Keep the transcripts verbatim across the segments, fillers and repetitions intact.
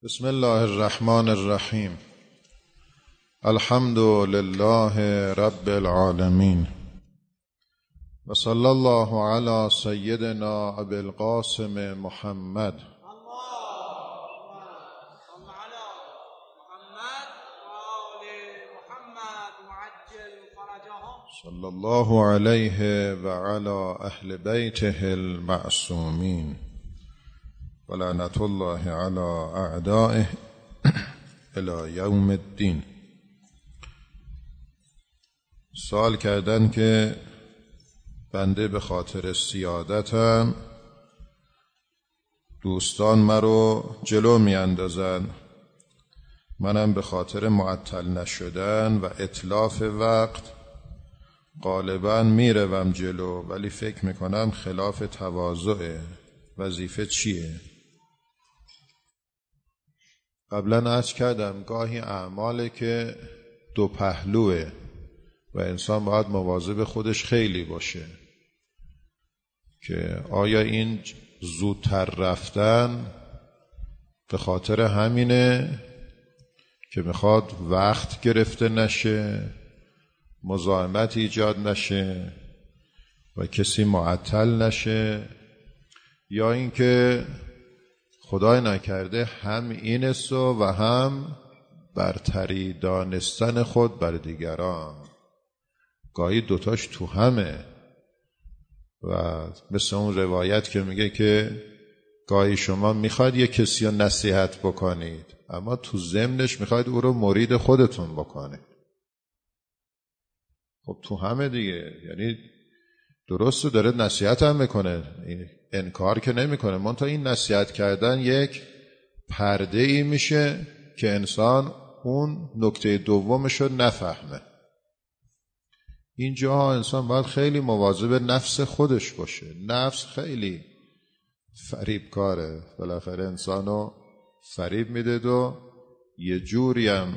بسم الله الرحمن الرحیم. الحمد لله رب العالمین و صلی الله علی سیدنا ابی القاسم محمد صلی الله علیه و علی اهل بیته المعصومین و لعنت الله علی اعدائه الی یوم الدین. سوال کردن که بنده به خاطر سیادتم دوستان مرا جلو می اندازن، منم به خاطر معطل نشدن و اتلاف وقت غالبا می روم جلو، ولی فکر می کنم خلاف تواضعه. وظیفه چیه؟ قبلا عرض کردم گاهی اعماله که دو پهلوه و انسان باید مواظب خودش خیلی باشه که آیا این زودتر رفتن به خاطر همینه که میخواد وقت گرفته نشه، مزاحمت ایجاد نشه و کسی معطل نشه، یا اینکه خدای نکرده هم این است و هم برتری دانستن خود بر دیگران. گاهی دوتاش تو همه و مثل اون روایت که میگه که گاهی شما میخواید یک کسی رو نصیحت بکنید اما تو ضمنش میخواید او رو مرید خودتون بکنید. خب تو همه دیگه، یعنی درسته داره نصیحت هم میکنه، انکار که نمیکنه، منتها این نصیحت کردن یک پرده ای میشه که انسان اون نکته دومش رو نفهمه. اینجا انسان باید خیلی مواظب نفس خودش باشه. نفس خیلی فریب کاره، بالاخره انسانو فریب میده و یه جوری هم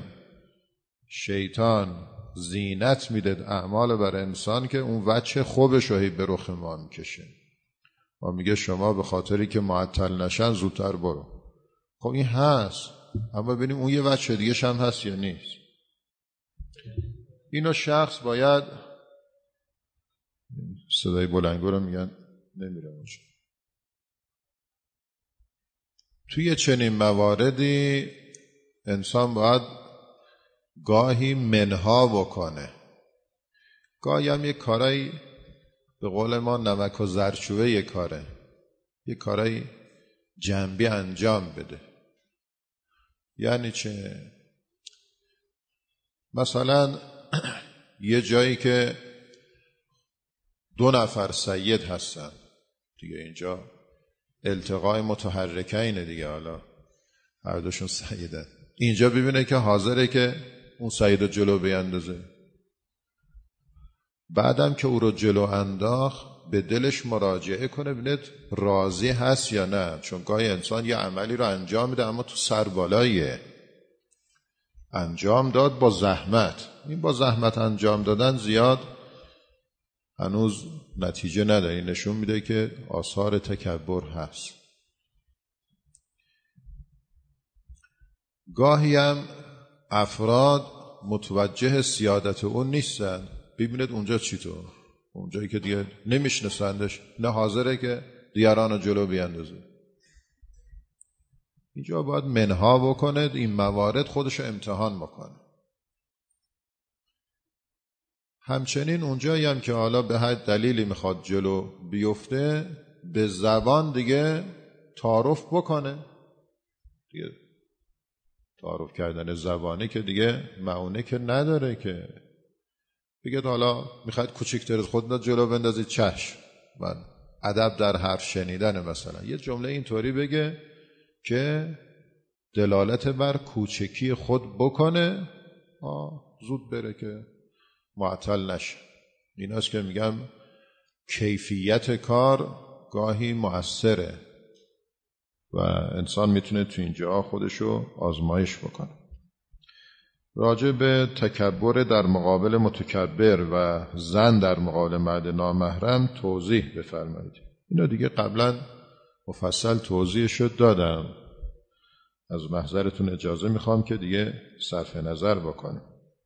شیطان زینت میده اعمال بر انسان که اون وجه خوبش رو به رخ ما میکشه و میگه شما به خاطری که معطل نشن زودتر برو. خب این هست، اما ببینیم اون یه وجه دیگه هم هست یا نیست. اینو شخص باید، صدای بلنگو رو میگن نمیره اونجا، توی چنین مواردی انسان باید گاهی منها بکنه، گاهی هم یک کارایی به قول ما نمک و زردچوبه یک کاره، یک کارایی جنبی انجام بده. یعنی چه؟ مثلا یه جایی که دو نفر سید هستن دیگه، اینجا التقای متحرکینه دیگه، حالا هر دوشون سیدن، اینجا ببینه که حاضره که اون سید رو جلو بیندازه، بعدم که او رو جلو انداخت به دلش مراجعه کنه ببینه راضی هست یا نه، چون گاهی انسان یه عملی رو انجام میده اما تو سربالاییه، انجام داد با زحمت، این با زحمت انجام دادن زیاد هنوز نتیجه نداره، نشون میده که آثار تکبر هست. گاهی هم افراد متوجه سیادت اون نیستن، ببینید اونجا چی تو اونجایی که دیگه نمیشناسندش، نه حاضره که دیگران رو جلو بیندازه. اینجا باید منها بکنه، این موارد خودشو امتحان بکنه. همچنین اونجایی هم که حالا به هر دلیلی میخواد جلو بیفته به زبان دیگه تعارف بکنه دیگه. تعارف کردن زبانی که دیگه معونه که نداره که بگید حالا میخواید کوچکتر خودت جلو بندازید، چشم، من ادب در حرف شنیدن مثلا یه جمله اینطوری بگه که دلالت بر کوچکی خود بکنه، آه زود بره که معطل نشه. این هست که میگم کیفیت کار گاهی مؤثره و انسان میتونه تو اینجا خودشو آزمایش بکنه. راجع به تکبر در مقابل متکبر و زن در مقابل مرد نامحرم توضیح بفرمایید. اینا دیگه قبلا مفصل توضیحشو دادم از محضرتون اجازه میخوام که دیگه صرف نظر بکنیم.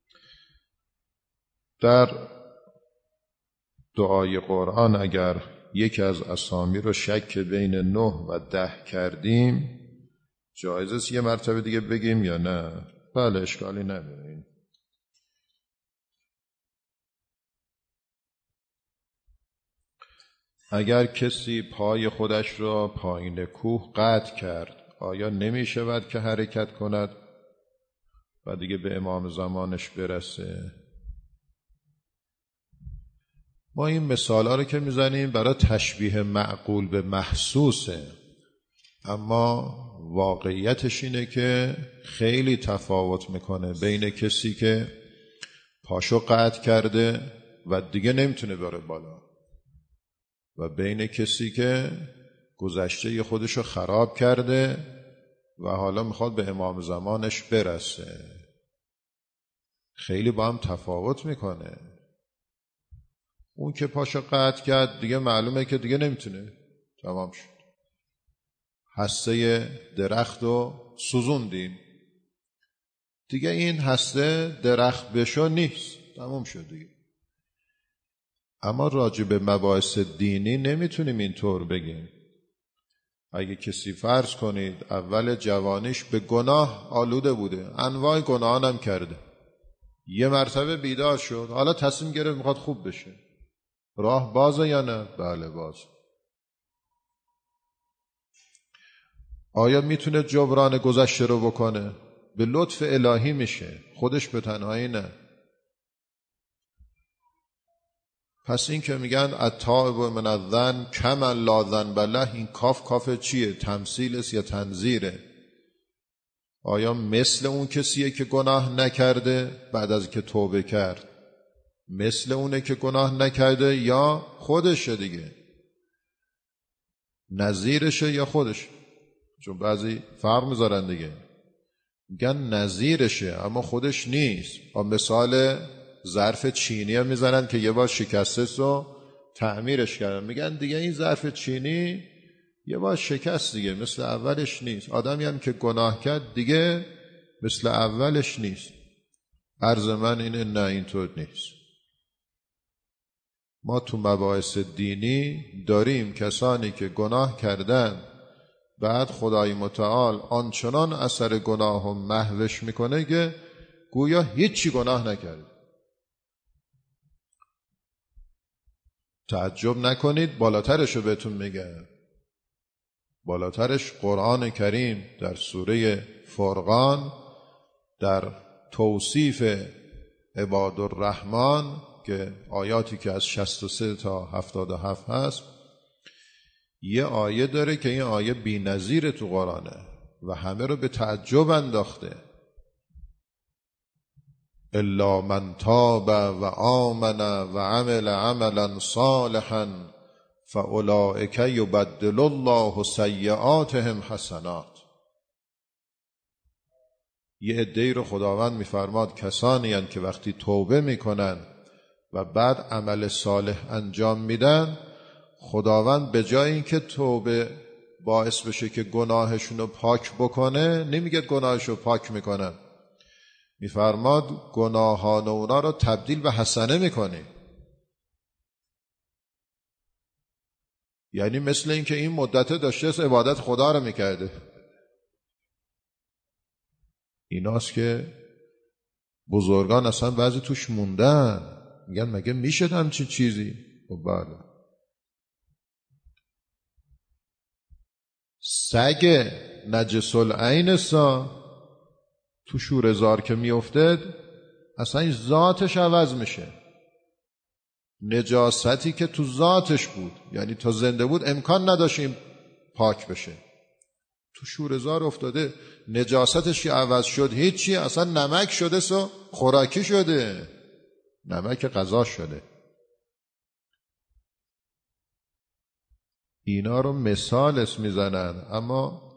در دعای قرآن اگر یکی از اسامی رو شک بین نه و ده کردیم، جایز است یه مرتبه دیگه بگیم یا نه؟ بله، اشکالی نداره. اگر کسی پای خودش را پایین کوه قطع کرد، آیا نمی شود که حرکت کند و دیگه به امام زمانش برسه؟ ما این مثالا رو که میزنیم برای تشبیه معقول به محسوسه، اما واقعیتش اینه که خیلی تفاوت میکنه بین کسی که پاشو قطع کرده و دیگه نمیتونه بره بالا و بین کسی که گذشته خودشو خراب کرده و حالا میخواد به امام زمانش برسه. خیلی با هم تفاوت میکنه. اون که پاشو قطع کرد دیگه معلومه که دیگه نمیتونه، تمام شد. هسته درخت رو سوزوندیم، دیگه این هسته درخت بشو نیست، تمام شد دیگه. اما راجع به مباحث دینی نمیتونیم اینطور بگیم. اگه کسی فرض کنید اول جوانیش به گناه آلوده بوده، انواع گناهان هم کرده، یه مرتبه بیدار شد، حالا تصمیم گرفت میخواد خوب بشه، راه بازه یا نه؟ بله باز. آیا میتونه جبران گذشته رو بکنه؟ به لطف الهی میشه، خودش به تنهایی نه. پس این که میگن التائب من الذنب کمن لا ذنب له، این کاف کاف چیه؟ تمثیل است یا تنظیره؟ آیا مثل اون کسیه که گناه نکرده بعد از که توبه کرد؟ مثل اونه که گناه نکرده یا خودشه دیگه؟ نظیرشه یا خودش؟ چون بعضی فرق میذارن دیگه، میگن نظیرشه اما خودش نیست. با مثال ظرف چینی هم میزنن که یه بار شکسته و تعمیرش کردن، میگن دیگه این ظرف چینی یه بار شکست دیگه، مثل اولش نیست. آدمی هم که گناه کرد دیگه مثل اولش نیست. عرض من اینه نه، اینطور نیست. ما تو مباحث دینی داریم کسانی که گناه کردن، بعد خدای متعال آنچنان اثر گناه هم محوش میکنه که گویا هیچی گناه نکرد. تعجب نکنید، بالاترش رو بهتون میگم. بالاترش قرآن کریم در سوره فرقان در توصیف عباد الرحمن که آیاتی که از شصت و سه تا هفتاد و هفت هست، یه آیه داره که این آیه بی نظیر تو قرآنه و همه رو به تعجب انداخته. الا من تاب و آمن و عمل عملا صالحا فاولئک یبدل الله سیئاتهم حسنات. یه عده‌ای رو خداوند میفرماد کسانی هستند که وقتی توبه میکنن و بعد عمل صالح انجام میدن، خداوند به جای اینکه توبه باعث بشه که گناهشون رو پاک بکنه، نمیگه گناهشون رو پاک میکنن، میفرماد گناهان اونا رو تبدیل به حسنه میکنی. یعنی مثل اینکه این مدت داشته عبادت خدا رو میکرده. ایناست که بزرگان اصلا بعضی توش موندن، میگن مگه میشه همچین چیزی؟ خب بله. سگ نجس العین سا تو شوره‌زار که میافتد اصلا این ذاتش عوض میشه. نجاستی که تو ذاتش بود، یعنی تا زنده بود امکان نداشت پاک بشه، تو شوره‌زار افتاده، نجاستش که عوض شد هیچی، اصلا نمک شده سو خوراکی شده، نمک غذا شده. اینا رو مثال اسم میزنن، اما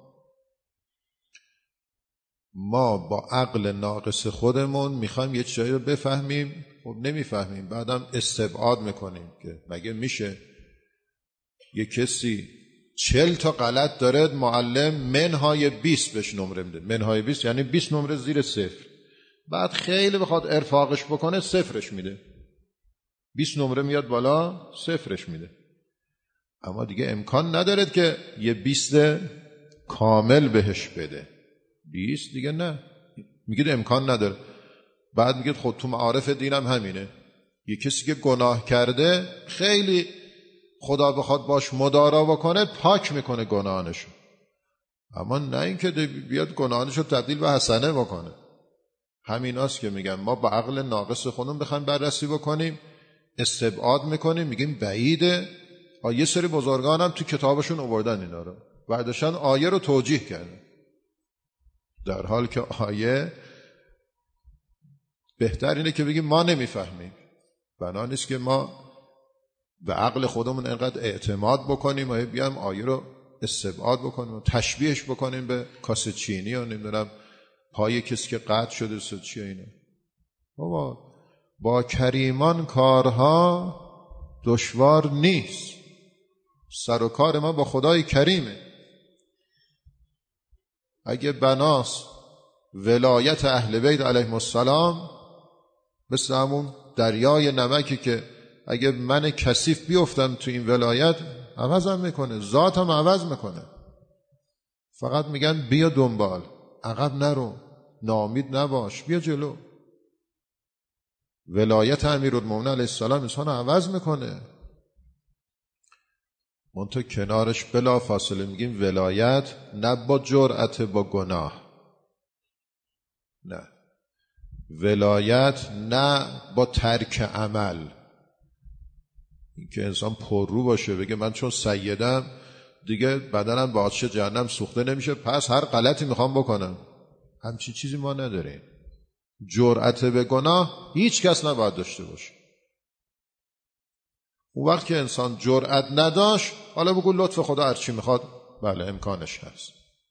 ما با عقل ناقص خودمون میخوایم یه چیزایی رو بفهمیم، خب نمیفهمیم، بعدم استبعاد میکنیم که مگه میشه یه کسی چل تا غلط داره معلم منهای بیست بهش نمره میده. منهای بیست یعنی بیست نمره زیر صفر. بعد خیلی بخواد ارفاقش بکنه صفرش میده. بیست نمره میاد بالا صفرش میده. اما دیگه امکان نداره که یه بیست کامل بهش بده. بیست دیگه نه، میگید امکان نداره. بعد میگید خود تو معارف دینم همینه، یه کسی که گناه کرده خیلی خدا بخواد باش مدارا بکنه پاک میکنه گناهانشو، اما نه اینکه بیاد گناهانشو تبدیل به حسنه بکنه. همیناست که میگم ما با عقل ناقص خودمون بخوایم بررسی بکنیم استبعاد میکنیم، میگیم بعیده. یه سری بزرگان هم تو کتابشون آوردن اینا رو، بعدشان آیه رو توجیه کردن، در حال که آیه بهتر اینه که بگیم ما نمیفهمیم. بنا نیست که ما به عقل خودمون انقدر اعتماد بکنیم و بیایم آیه رو استبعاد بکنیم و تشبیهش بکنیم به کاسه چینی و نمیدونم پای کسی که قطع شده سه چیه اینا. بابا با کریمان کارها دشوار نیست، سر و کار ما با خدای کریمه. اگه بناس ولایت اهل بیت علیهم السلام مثل همون دریای نمکی که اگه من کثیف بیفتم تو این ولایت عوضم میکنه، ذاتم عوض میکنه. فقط میگن بیا دنبال، عقب نرو، ناامید نباش، بیا جلو. ولایت امیرالمومنین علیه السلام انسان عوض میکنه. منتها کنارش بلا فاصله میگیم ولایت نه با جرأت با گناه، نه ولایت نه با ترک عمل. این که انسان پررو باشه بگه من چون سیدم دیگه بدنم با آتش جهنم سوخته نمیشه پس هر غلطی میخوام بکنم، همچین چیزی ما نداریم. جرأت به گناه هیچ کس نباید داشته باشه. اون وقت که انسان جرأت نداشت حالا بگو لطف خدا هرچی میخواد، بله امکانش هست.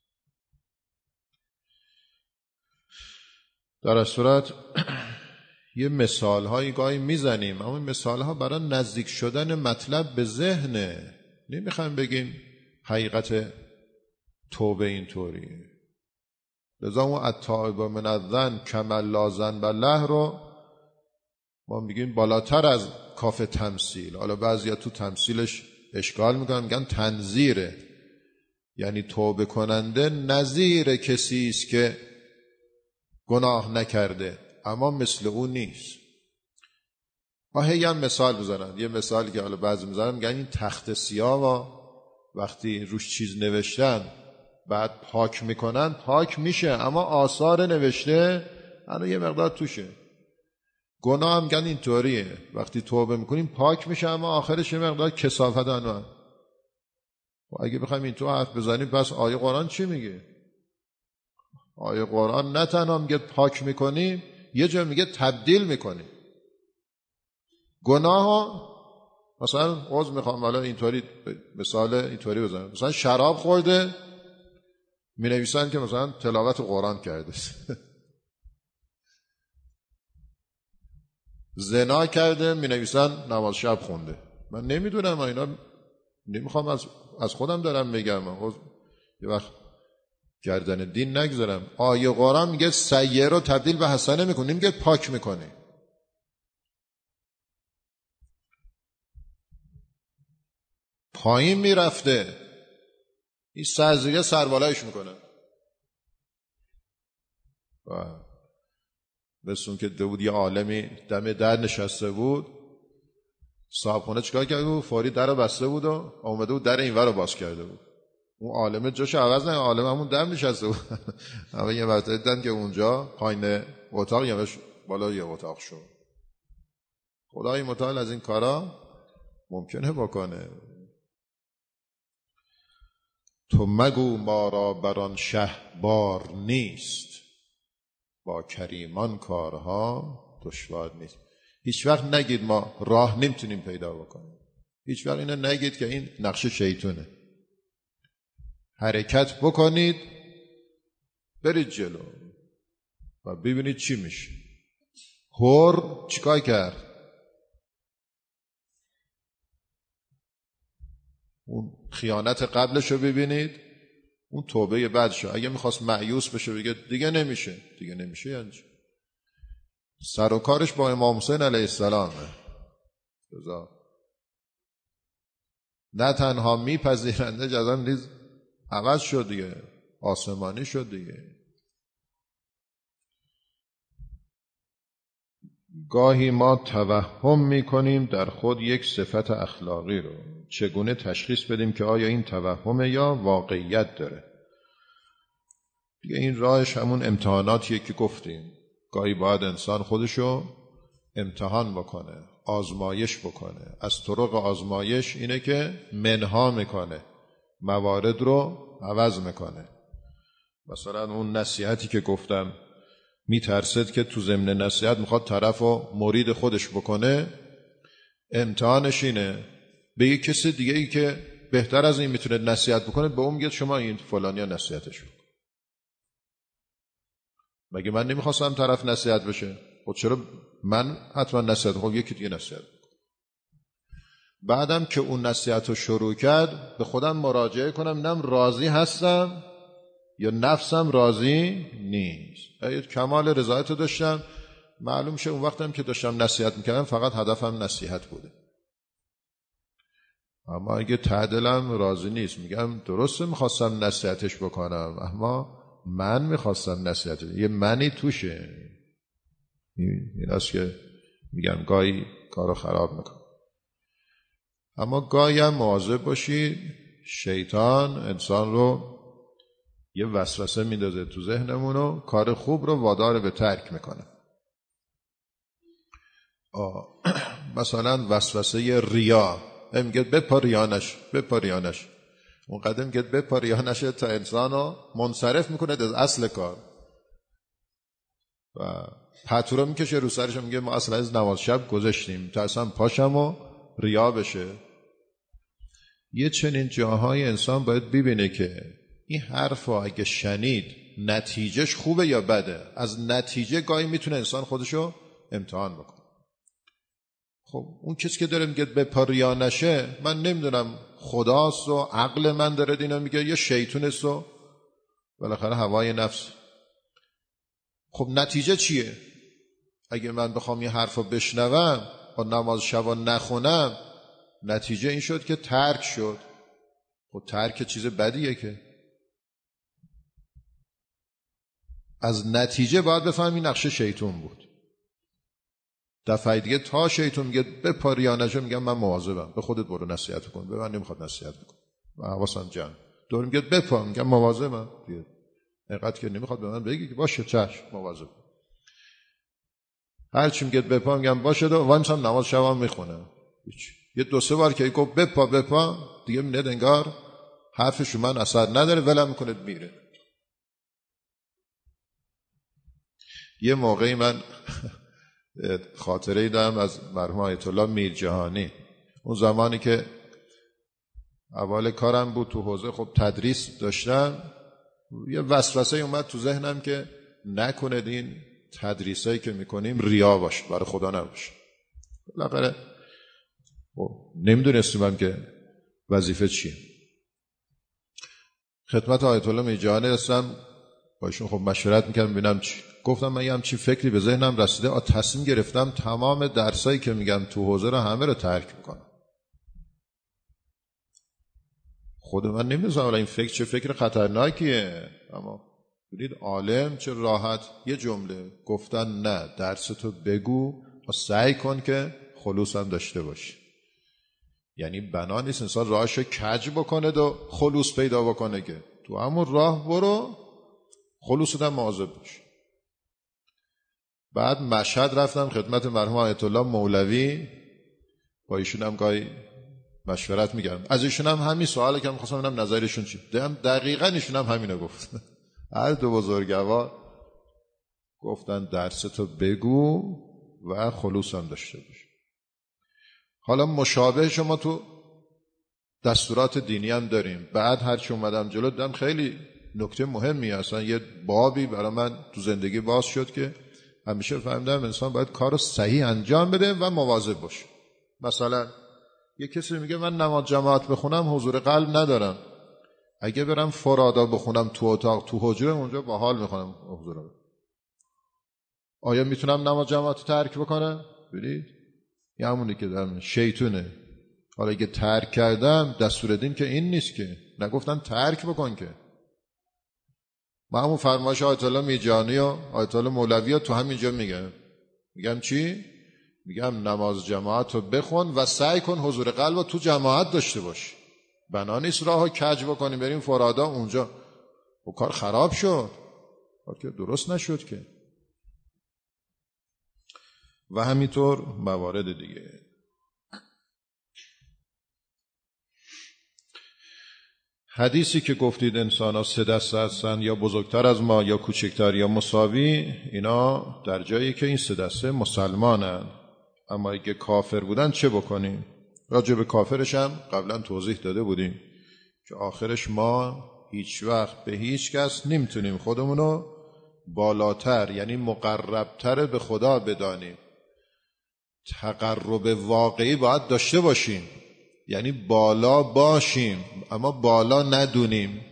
در این صورت یه مثال هایی گاهی میزنیم، اما این مثال ها برای نزدیک شدن مطلب به ذهنه. نمیخوایم بگیم حقیقت توبه اینطوریه. لذا اون التائب من الذنب کمن لا ذنب له رو ما میگیم بالاتر از کاف تمثیل. حالا بعضیا تو تمثیلش اشکال میکنن، میگن تنظیره، یعنی توبه کننده نظیر کسی است که گناه نکرده اما مثل اون نیست. ما هی هم مثال بزنن، یه مثالی که حالا بعضی میزنن میگن این تخت سیاه و وقتی روش چیز نوشتن بعد پاک میکنن پاک میشه اما آثار نوشته هنوز یه مقدار توشه. گناه هم میگن اینطوریه، وقتی توبه میکنیم پاک میشه اما آخرش یه مقدار کثافت انوان. و اگه بخوایم این تو حرف بزنیم پس آیه قرآن چی میگه؟ آیه قرآن نه تنها میگه پاک میکنیم، یه جا میگه تبدیل میکنیم. گناه ها مثلا عوض میخوام حالا اینطوری مثال اینطوری بزنم، مثلا شراب خورده می نویسن که مثلا تلاوت قرآن کرده، زنا کرده می نویسن نماز شب خونده. من نمیدونم اینا، نمیخوام از از خودم دارم میگم، یه وقت گردن دین نگذارم. آیه قرآن میگه سیئه رو تبدیل به حسنه میکنه، میگه پاک میکنه. پایین میرفته این سرزیگه سربالایش میکنه. مثل اون که داود یه عالمی دم در نشسته بود، صاحب خونه چیکار کرده بود؟ فوری در رو بسته بود و اومده بود در اینور رو باز کرده بود. اون عالمه جاش عوض نه، عالم همون در نشسته بود. اما یه وقت دیدن که اونجا پایین اتاق یا بالا یه اتاق شد. خدای متعال از این کارا ممکنه بکنه. تو مگو ما را بران شه بار نیست، با کریمان کارها دشوار نیست. هیچ وقت نگید ما راه نمیتونیم پیدا بکنیم. هیچ وقت اینو نگید که این نقش شیطونه. حرکت بکنید، برید جلو و ببینید چی میشه. هور چیکار کرد؟ اون خیانت قبلش رو ببینید، اون توبه بعدش. اگه میخواست مایوس بشه بگه دیگه نمیشه، دیگه نمیشه یعنی چی؟ سر و کارش با امام حسین علیه السلامه. نه تنها میپذیرنده، جزا نیز عوض شد دیگه، آسمانی شد دیگه. گاهی ما توهم میکنیم در خود یک صفت اخلاقی رو، چگونه تشخیص بدیم که آیا این توهمه یا واقعیت داره؟ دیگه این راهش همون امتحاناتیه که گفتیم. گاهی باید انسان خودشو امتحان بکنه، آزمایش بکنه. از طرق آزمایش اینه که منها میکنه، موارد رو عوض میکنه. مثلا اون نصیحتی که گفتم، میترسد که تو ضمن نصیحت میخواد طرف رو مرید خودش بکنه، امتحانش اینه به یک کسی دیگه ای که بهتر از این میتونه نصیحت بکنه، به اون میگه شما این فلانیا نصیحتش بکن. مگه من نمیخواستم طرف نصیحت بشه؟ خب چرا من حتما نصیحت کنم؟ یکی دیگه نصیحت بکن. بعدم که اون نصیحت رو شروع کرد، به خودم مراجعه کنم، نم راضی هستم یا نفسم راضی نیست. اگه کمال رضایت رو داشتم، معلوم شه اون وقتم که داشتم نصیحت میکردم فقط هدفم نصیحت بوده. اما اگه تعدلم راضی نیست، میگم درسته میخواستم نصیحتش بکنم، اما من میخواستم نصیحتش، یه منی توشه. این است که میگم گاهی کارو خراب میکنه. اما گاهی هم مواظب باشید، شیطان انسان رو یه وسوسه میندازه تو ذهنمونو، کار خوب رو وادار به ترک میکنه. مثلا وسوسه ریا، میگه بپا ریانش، بپا ریانش. اون قدم میگه بپا ریانش تا انسانو منصرف میکنه از اصل کار و پتو میکشه رو سرش، میگه ما اصلا از نماز شب گذاشتیم تا اصلا پاشم و ریا بشه. یه چنین جاهای انسان باید ببینه که این حرفا اگه شنید نتیجهش خوبه یا بده. از نتیجه گاهی میتونه انسان خودشو امتحان بکنه. خب اون کسی که داره میگه به پا ریا نشه، من نمیدونم خداست و عقل من داره دینا میگه یا شیطونست و بالاخره هوای نفس. خب نتیجه چیه؟ اگه من بخوام یه حرفا بشنوم و نماز شبا نخونم، نتیجه این شد که ترک شد. خب ترک چیز بدیه که. از نتیجه باید بفهمی نقشه شیطون بود. دفعه دیگه تا شیطون میگه به پاریانشو، میگم من مواظبم، به خودت برو نصیحت کن، به من نمیخواد نصیحت بکن، من حواسم جمع. دور میگه بپا، میگم مواظبم دیگه. اینقدر که نمیخواد به من بگی که باشه چشم مواظب. هر چی میگه بپا، میگم باشه، دو وای مثلا نماز شبام میخونه. هیچ. یه دو سه بار که گفت بپا بپا، دیگه میاد انگار حرفش من اثر نداره، ولم میکنه میره. یه موقعی من خاطره دارم از مرحوم آیت الله میرجهانی. اون زمانی که اول کارم بود تو حوزه خب تدریس داشتم، یه وسوسه اومد تو ذهنم که نکنه این تدریسایی که میکنیم ریا باشه، برای خدا نباشه. بالاخره خب نمیدونستم که وظیفه چیه. خدمت آیت الله میرجهانی رسیدم، باشون خب مشورت میکردم ببینم چی. گفتم من یه همچین فکری به ذهنم رسیده، آ تصمیم گرفتم تمام درسایی که میگم تو حوزه رو همه رو ترک میکنم. خود من نمیدونم ولی این فکر چه فکر خطرناکیه. اما ببینید عالم چه راحت یه جمله گفتن نه، درستو بگو و سعی کن که خلوص هم داشته باشی. یعنی بنا نیست انسان راهشو کج بکنه و خلوص پیدا بکنه، که تو همون راه برو، خلوصت هم مواظب باش. بعد مشهد رفتم خدمت مرحوم آیت الله مولوی، با ایشون هم گاهی مشورت میگردم. از ایشون هم همین سوالی که می‌خواستم ببینم نظرشون چی. دیدم دقیقاً ایشون هم همینو گفت. هر دو بزرگوار گفتن درستو بگو و خلوص هم داشته باش. حالا مشابه شما تو دستورات دینی هم داریم. بعد هر چی اومدم جلو دیدم خیلی نکته مهمی هستن. یه بابی برای من تو زندگی باز شد که همیشه فهمیدم انسان باید کارو صحیح انجام بده و مواظب باشه. مثلا یه کسی میگه من نماز جماعت بخونم حضور قلب ندارم، اگه برم فرادا بخونم تو اتاق تو حجره اونجا با حال میخونم حضور قلب، آیا میتونم نماز جماعت رو ترک بکنم؟ ببینید یه همونی که دارم شیطونه. حالا اگه ترک کردم دستور دین که این نیست که، نگفتن ترک بکن که. من همون فرمایش آیت الله میجانی و آیت الله مولوی تو همینجا میگم. میگم چی؟ میگم نماز جماعت رو بخون و سعی کن حضور قلب رو تو جماعت داشته باش. بنا نیست راه کج بکنیم بریم فرادا اونجا و کار خراب شد، کار که درست نشد که. و همینطور موارد دیگه. حدیثی که گفتید انسان ها سه دسته هستن، یا بزرگتر از ما یا کوچکتر یا مساوی، اینا در جایی که این سه دسته مسلمانن. اما اگه کافر بودن چه بکنیم؟ راجع به کافرش هم قبلا توضیح داده بودیم که آخرش ما هیچ وقت به هیچ کس نمیتونیم خودمونو بالاتر یعنی مقربتر به خدا بدانیم. تقرب واقعی باید داشته باشیم، یعنی بالا باشیم اما بالا ندونیم.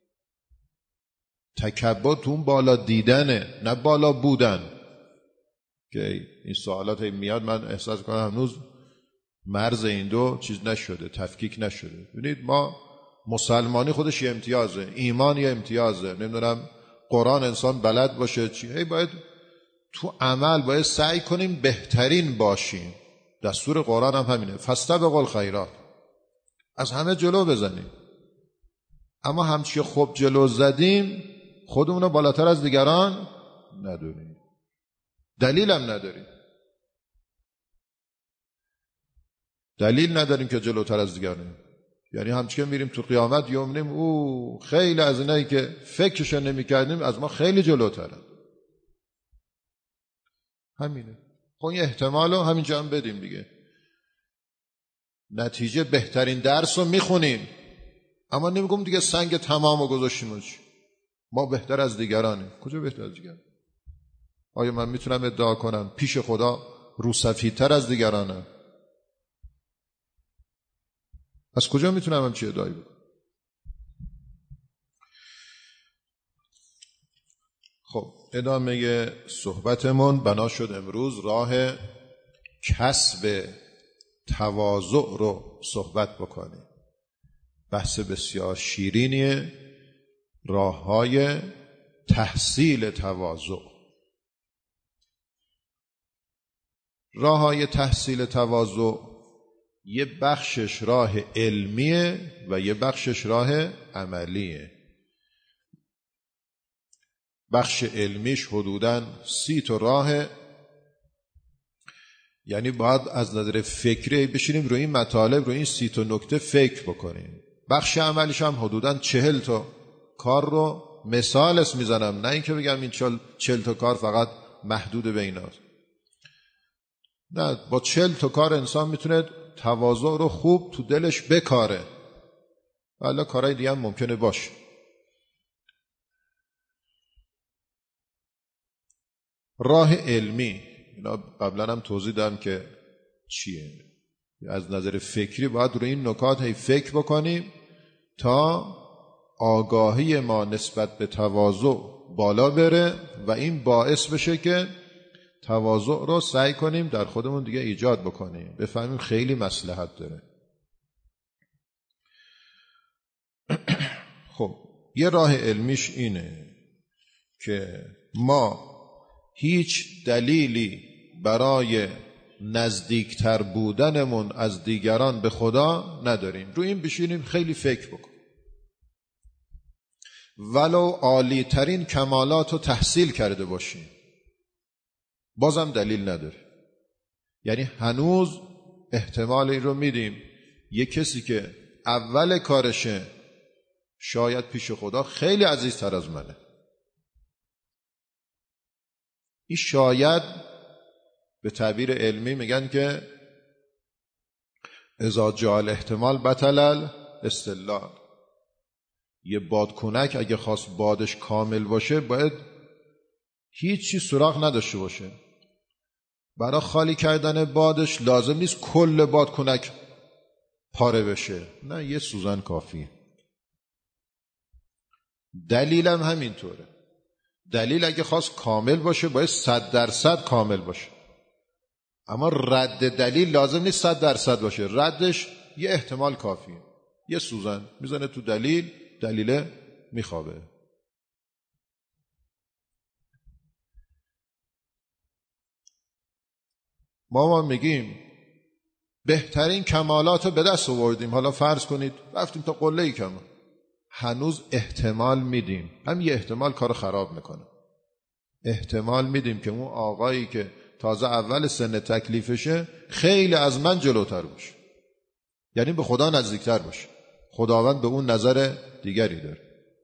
تکبر تو اون بالا دیدنه، نه بالا بودن. که این سوالات میاد من احساس کنم هنوز مرز این دو چیز نشده، تفکیک نشده. ببینید ما مسلمانی خودش یه امتیازه، ایمان یه امتیازه، نمیدونم قرآن انسان بلد باشه چی، هی باید تو عمل باید سعی کنیم بهترین باشیم. دستور قرآن هم همینه، فاستبقوا الخیرات، از همه جلو بزنیم. اما همچی خوب جلو زدیم خودمونو بالاتر از دیگران ندونیم، دلیل هم نداریم. دلیل نداریم که جلوتر از دیگرانیم. یعنی همچی که میریم تو قیامت یومنیم او خیلی از اینایی که فکرشو نمی کردیم از ما خیلی جلوترن. همینه. خب این احتمالو همینجا هم بدیم دیگه. نتیجه بهترین درس رو میخونیم اما نمیگم دیگه سنگ تمام رو گذاشتیم ما بهتر از دیگرانیم. کجا بهتر از دیگران؟ آیا من میتونم ادعا کنم پیش خدا روسفیدتر از دیگرانم؟ از کجا میتونم هم چی ادعایی بکنم؟ خب ادامه صحبتمون بنا شد امروز راه کسب تواضع رو صحبت بکنیم. بحث بسیار شیرینیه، راههای تحصیل تواضع. راههای تحصیل تواضع یه بخشش راه علمیه و یه بخشش راه عملیه. بخش علمیش حدوداً سی تا راه، یعنی باید از نظر فکری بشینیم روی این مطالب، روی این سی تا نکته فکر بکنیم. بخش عملیش هم حدوداً چهل تا کار رو مثال اسم میزنم، نه اینکه بگم این چل, چهل تا کار فقط محدود به ایناست. نه، با چهل تا کار انسان میتونه تواضع رو خوب تو دلش بکاره. والا کارهای دیگه هم ممکنه باشه. راه علمی اینا قبلا هم توضیح دادم که چیه. از نظر فکری باید روی این نکات هی فکر بکنیم تا آگاهی ما نسبت به تواضع بالا بره و این باعث بشه که تواضع رو سعی کنیم در خودمون دیگه ایجاد بکنیم، بفهمیم خیلی مصلحت داره. خب یه راه علمیش اینه که ما هیچ دلیلی برای نزدیکتر بودنمون از دیگران به خدا نداریم. روی این بشینیم خیلی فکر بکنیم. ولو عالی ترین کمالات رو تحصیل کرده باشیم بازم دلیل نداره. یعنی هنوز احتمال این رو میدیم یه کسی که اول کارشه شاید پیش خدا خیلی عزیزتر از منه. این شاید به تعبیر علمی میگن که اذا جاء الاحتمال بطل الاستدلال. یه بادکنک اگه خواست بادش کامل باشه باید هیچ چیز سراغ نداشته باشه. برای خالی کردن بادش لازم نیست کل بادکنک پاره بشه، نه، یه سوزن کافیه. دلیلم همینطوره. دلیل اگه خواست کامل باشه باید صد درصد کامل باشه، اما رد دلیل لازم نیست صد درصد باشه. ردش یه احتمال کافیه، یه سوزن میزنه تو دلیل، دلیله میخوابه. ما ما میگیم بهترین کمالات رو به دست آوردیم، حالا فرض کنید رفتیم تا قله کمال، هنوز احتمال میدیم، هم یه احتمال کار خراب میکنه. احتمال میدیم که اون آقایی که تازه اول سن تکلیفشه خیلی از من جلوتر باشه، یعنی به خدا نزدیکتر باشه، خداوند به اون نظر دیگری داره.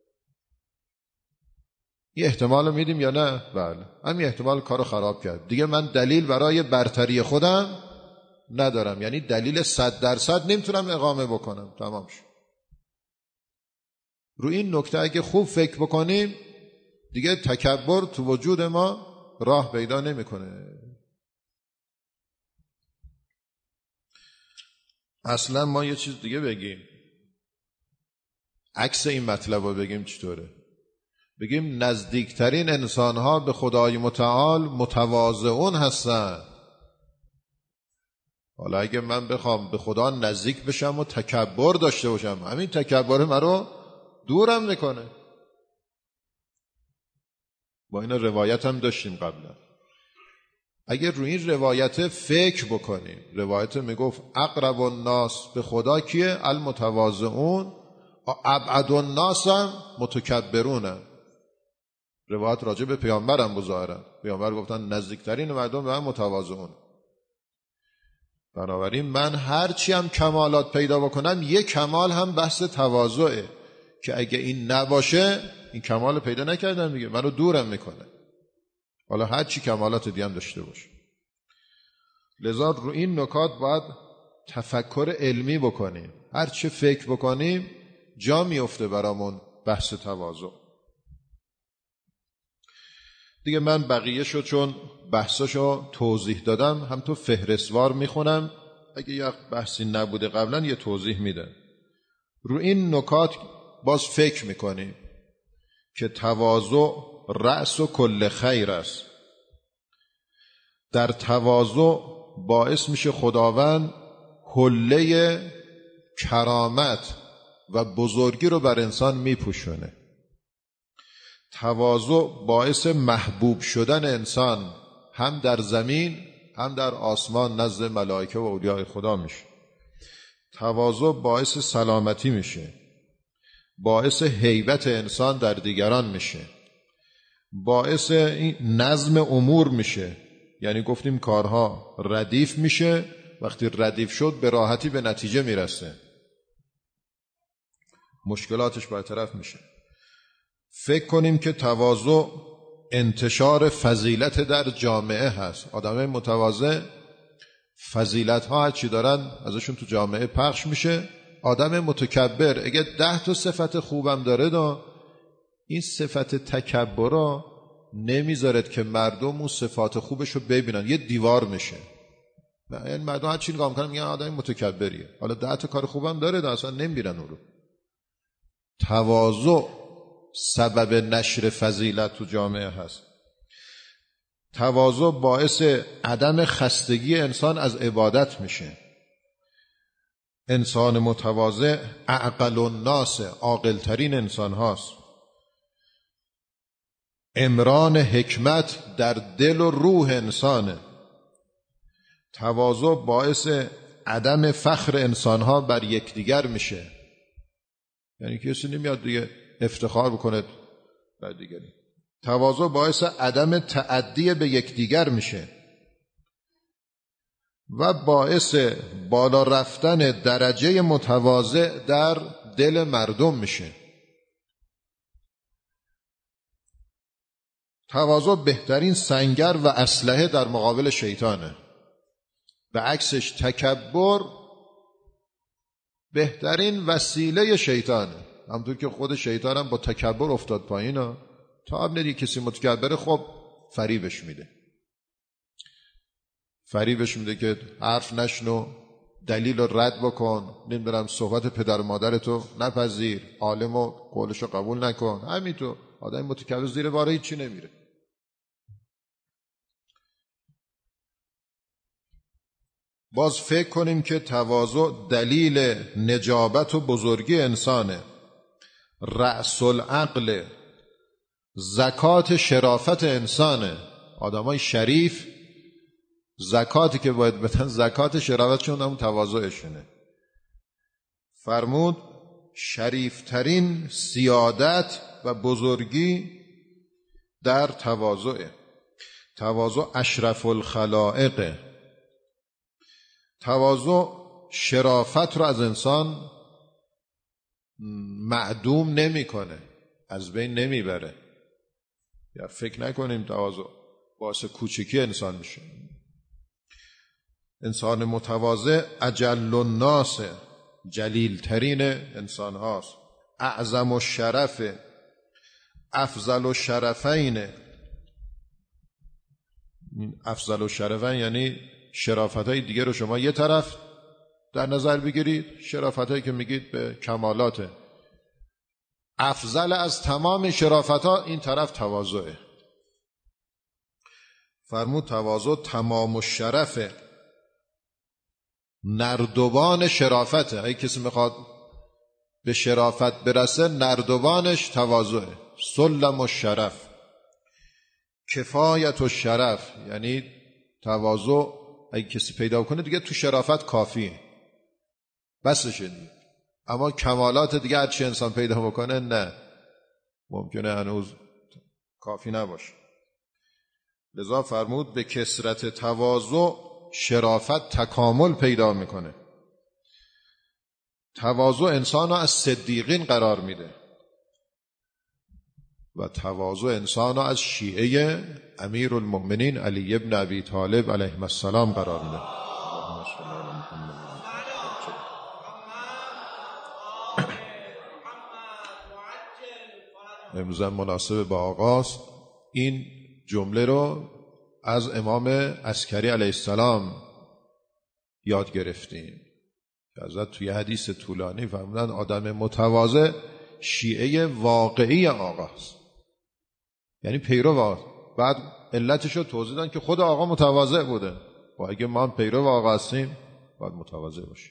یه احتمال رو میدیم یا نه؟ بله، همین احتمال کارو خراب کرد. دیگه من دلیل برای برتری خودم ندارم، یعنی دلیل صد درصد نمیتونم اقامه بکنم، تمام شد. رو این نکته اگه خوب فکر بکنیم دیگه تکبر تو وجود ما راه پیدا نمیکنه. اصلا ما یه چیز دیگه بگیم، عکس این مطلب رو بگیم. چطوره؟ بگیم نزدیکترین انسانها به خدای متعال متواضعون هستن. حالا اگه من بخوام به خدا نزدیک بشم و تکبر داشته باشم، همین تکبر من رو دورم میکنه. با این روایت هم داشتیم قبلا. اگه روی این روایت فکر بکنیم، روایت میگفت اقرب الناس به خدا کیه؟ المتواضعون، ابعد الناس هم متکبرون. روایت راجع به پیامبر هم بظاهرن، پیامبر گفتن نزدیکترین مردم به من متواضعون. بنابراین من هرچی هم کمالات پیدا بکنم یک کمال هم بحث تواضعه که اگه این نباشه این کمال پیدا نکردم دیگه، منو دورم میکنه. حالا هرچی کمالات دیگه هم داشته باشه. لذا رو این نکات باید تفکر علمی بکنیم، هرچی فکر بکنیم جا میفته برامون بحث تواضع. دیگه من بقیه شو چون بحثاشو توضیح دادم هم تو فهرستوار میخونم، اگه یک بحثی نبوده قبلا یه توضیح میدم. رو این نکات باز فکر میکنیم که تواضع رأس و کل خیر است. در تواضع باعث میشه خداوند حله کرامت و بزرگی رو بر انسان میپوشونه. تواضع باعث محبوب شدن انسان هم در زمین هم در آسمان نزد ملائکه و اولیاء خدا میشه. تواضع باعث سلامتی میشه، باعث هیبت انسان در دیگران میشه، باعث نظم امور میشه، یعنی گفتیم کارها ردیف میشه، وقتی ردیف شد به راحتی به نتیجه میرسه، مشکلاتش برطرف میشه. فکر کنیم که تواضع انتشار فضیلت در جامعه هست. آدمای متواضع فضیلت ها هرچی دارن ازشون تو جامعه پخش میشه. آدم متکبر اگه ده تا صفت خوبم داره دا این صفت تکبر را نمیذارد که مردم اون صفات خوبش رو ببینن، یه دیوار میشه. این مردم هر چی نگاه میکنن میگن آدم متکبریه، حالا ده تا کار خوبم داره دا اصلا نمیبینن اون رو. تواضع سبب نشر فضیلت تو جامعه هست. تواضع باعث عدم خستگی انسان از عبادت میشه. انسان متواضع اعقل الناس، عاقل‌ترین انسان هاست. عمران حکمت در دل و روح انسانه. تواضع باعث عدم فخر انسان ها بر یکدیگر میشه، یعنی کسی نمیاد دیگه افتخار بکنه بر دیگری. تواضع باعث عدم تعدی به یکدیگر میشه و باعث بالا رفتن درجه متواضع در دل مردم میشه. تواضع بهترین سنگر و اسلحه در مقابل شیطانه. به عکسش تکبر بهترین وسیله شیطانه. همونطور که خود شیطان هم با تکبر افتاد پایین ها. تا اب ندی کسی متکبره خب فریبش میده، فریبش میده که حرف نشنو، دلیل رو رد بکن، نمیدونم صحبت پدر و مادرتو نپذیر، عالمو قولشو قبول نکن. همینطور آدم متکبر زیر بار هیچی نمیره. باز فکر کنیم که تواضع دلیل نجابت و بزرگی انسانه، رأس العقل، زکات شرافت انسانه. آدمای شریف زکاتی که باید بدن زکات شرافتشون همون تواضعشونه. فرمود شریفترین سیادت و بزرگی در تواضع. تواضع اشرف الخلائق. تواضع شرافت رو از انسان معدوم نمیکنه، از بین نمیبره. یا فکر نکنیم تواضع باعث کوچکی انسان میشه. انسان متواضع اجل الناس، جلیل ترین انسان هاست، اعظم الشرف، افضل الشرفین. افضل الشرفین یعنی شرافت های دیگه رو شما یه طرف در نظر بگیرید، شرافت هایی که میگید به کمالاته. افضل از تمام شرافت ها این طرف تواضعه. فرمود تواضع تمام الشرفه، نردبان شرافته. اگه کسی میخواد به شرافت برسه نردبانش تواضعه. سلم الشرف، کفایت الشرف، یعنی تواضع اگه کسی پیدا کنه دیگه تو شرافت کافیه، بسشه دیگه. اما کمالات دیگه هر چی انسان پیدا بکنه نه، ممکنه هنوز کافی نباشه. لذا فرمود به کثرت تواضع شرافت تکامل پیدا میکنه. تواضع انسان رو از صدیقین قرار میده و تواضع انسان رو از شیعه امیر المؤمنین علی ابن ابی طالب علیه السلام قرار میده. امروز مناسب با آغاز این جمله رو از امام عسکری علیه السلام یاد گرفتیم که ازت توی حدیث طولانی فرمودن آدم متواضع شیعه واقعی آقاست، یعنی پیرو آقا. بعد علتش رو توضیح دادن که خود آقا متواضع بوده و اگه ما هم پیرو آقا هستیم باید متواضع باشیم.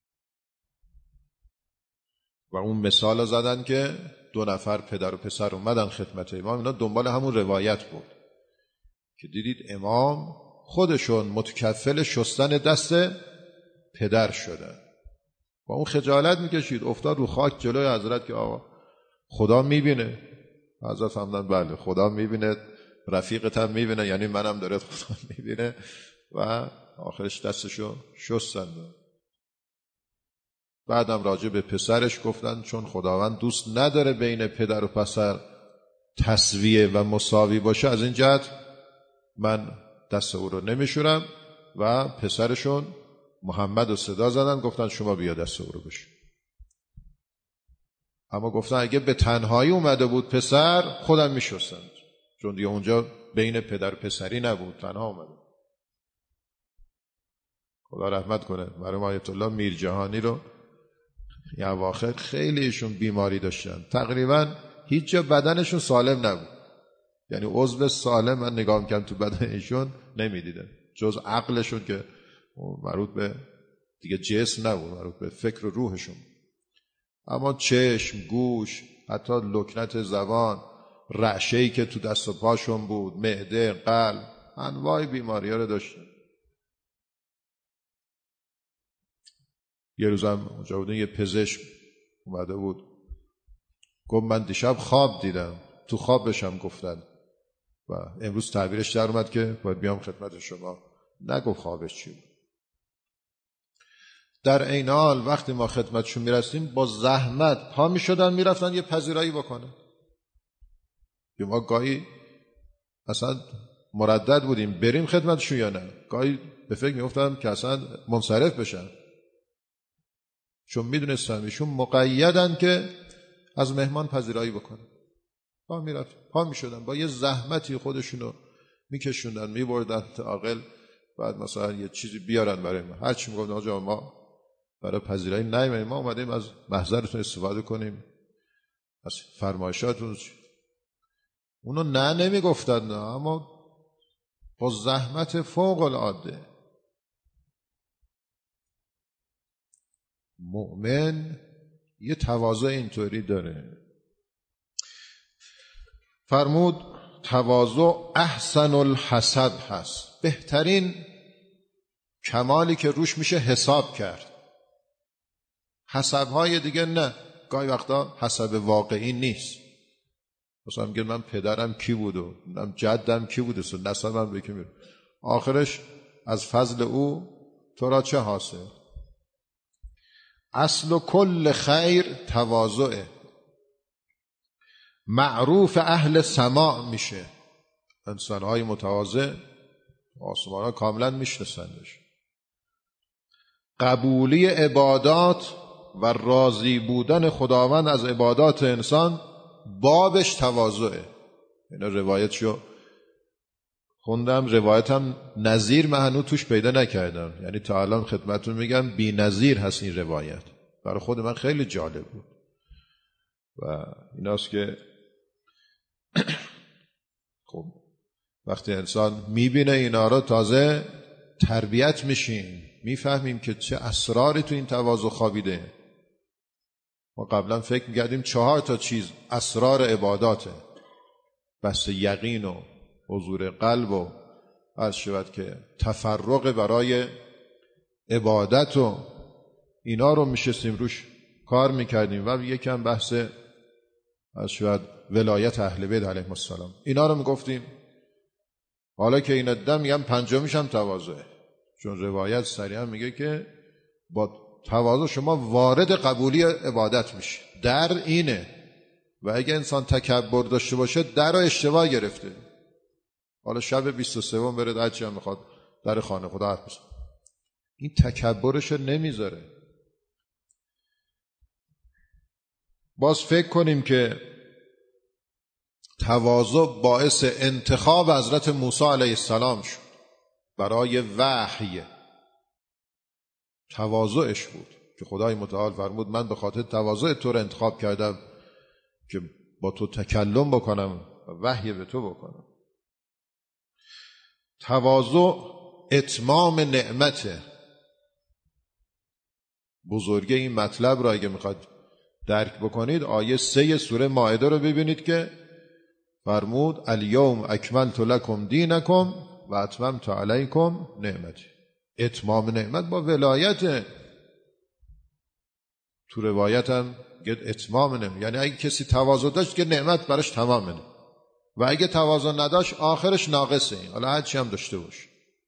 و اون مثال رو زدن که دو نفر پدر و پسر اومدن خدمت امام، اینا دنبال همون روایت بود که دیدید امام خودشون متکفل شستن دست پدر شدن و اون خجالت میکشید، افتاد رو خاک جلوی حضرت که آقا خدا میبینه. حضرت فرمودن بله خدا میبینه، رفیقت هم میبینه، یعنی منم داره خدا میبینه. و آخرش دستشو شستن. بعدم راجع به پسرش گفتن چون خداوند دوست نداره بین پدر و پسر تسویه و مساوی باشه، از این جهت من دست او رو نمیشورم. و پسرشون محمد رو صدا زدن گفتن شما بیا دست او رو بشور. اما گفتن اگه به تنهایی اومده بود پسر خودم میشستند، چون دیگه اونجا بین پدر و پسری نبود، تنها اومده. خدا رحمت کنه مرحوم آیت الله میرجهانی رو یه اواخر خیلی ایشون بیماری داشتن، تقریبا هیچ جا بدنشون سالم نبود، یعنی عضو سالم من نگاه میکنم تو بدن ایشون نمیدیدم جز عقلشون که مربوط به دیگه جسم نبود، مربوط به فکر و روحشون. اما چشم، گوش، حتی لکنت زبان، رعشه‌ای که تو دست و پاشون بود، معده، قلب، انواع بیماری‌ها رو داشتن. یه روزم اونجا بودن یه پزشک اومده بود گفت من دیشب خواب دیدم، تو خوابشم گفتن و امروز تعبیرش در اومد که باید بیام خدمت شما. نگفت خوابش چی بود. در عین حال وقتی ما خدمتشون میرسیم با زحمت پا میشدن میرفتن یه پذیرایی بکنه که ما گاهی اصلا مردد بودیم بریم خدمتشون یا نه، گاهی به فکر میافتادم که اصلا منصرف بشن، چون میدونستن ایشون مقیدن که از مهمان پذیرایی بکنن. پا میرفت پا میشدن با یه زحمتی خودشونو میکشوندن میبردن تا عاقل، بعد مثلا یه چیزی بیارن برای ما. هر چی میگفتن آقا ما برای پذیرایی نیامدیم، ما اومدیم از محضرتون استفاده کنیم، از فرمایشاتون. اونو نه نمیگفتن نه، اما با زحمت فوق العاده. مؤمن یه تواضع اینطوری داره. فرمود تواضع احسن الحسب هست، بهترین کمالی که روش میشه حساب کرد. حسبهای دیگه نه، گاهی وقتا حسب واقعی نیست. مثلا میگه من پدرم کی بود و من جدم کی بود و نسبم به کی میره، آخرش از فضل او تو را چه حاصل؟ اصل و کل خیر تواضعه. معروف اهل سماع میشه، انسانهای متواضع آسمان ها کاملا میشناسندش. قبولی عبادات و راضی بودن خداوند از عبادات انسان بابش تواضعه. اینا روایتشو خوندم، روایتم نظیر من هنوز توش پیدا نکردم، یعنی تا الان خدمتون میگم بی نظیر هست این روایت. برای خود من خیلی جالب بود و ایناست که خب وقتی انسان میبینه اینا رو تازه تربیت میشیم، میفهمیم که چه اسراری تو این تواضع خوابیده. ما قبلا فکر میکردیم چهار تا چیز اسرار عباداته، بس یقین و حضور قلب و عرض شود که تفرغ برای عبادت و اینا رو میشستیم روش کار میکردیم و یکم بحث عرض شود ولایت اهل بیت علیهم السلام اینا رو میگفتیم. حالا که این ادم میگم پنجمیش هم تواضعه، چون روایت صریحا میگه که با تواضع شما وارد قبولی عبادت میشه. در اینه و اگه انسان تکبر داشته باشه در رو اشتباه گرفته. حالا شب بیست و سوم بره هرچی هم میخواد در خانه خدا حرف بزنه، این تکبرش رو نمیذاره. باز فکر کنیم که تواضع باعث انتخاب حضرت موسی علیه السلام شد برای وحی. تواضعش بود که خدای متعال فرمود من به خاطر تواضع تو رو انتخاب کردم که با تو تکلم بکنم و وحی به تو بکنم. تواضع اتمام نعمته. بزرگی این مطلب را اگه میخواد درک بکنید آیه سه سوره مائده رو ببینید که فرمود الیوم اکملت لکم دینکم و اتممت علیکم نعمتی. اتمام نعمت با ولایت. تو روایت هم گفت اتمام نعمت، یعنی اگه کسی تواضع داشت که نعمت براش تمامه و اگه تواضع نداشت آخرش ناقصه. حالا هر چی هم داشته باش.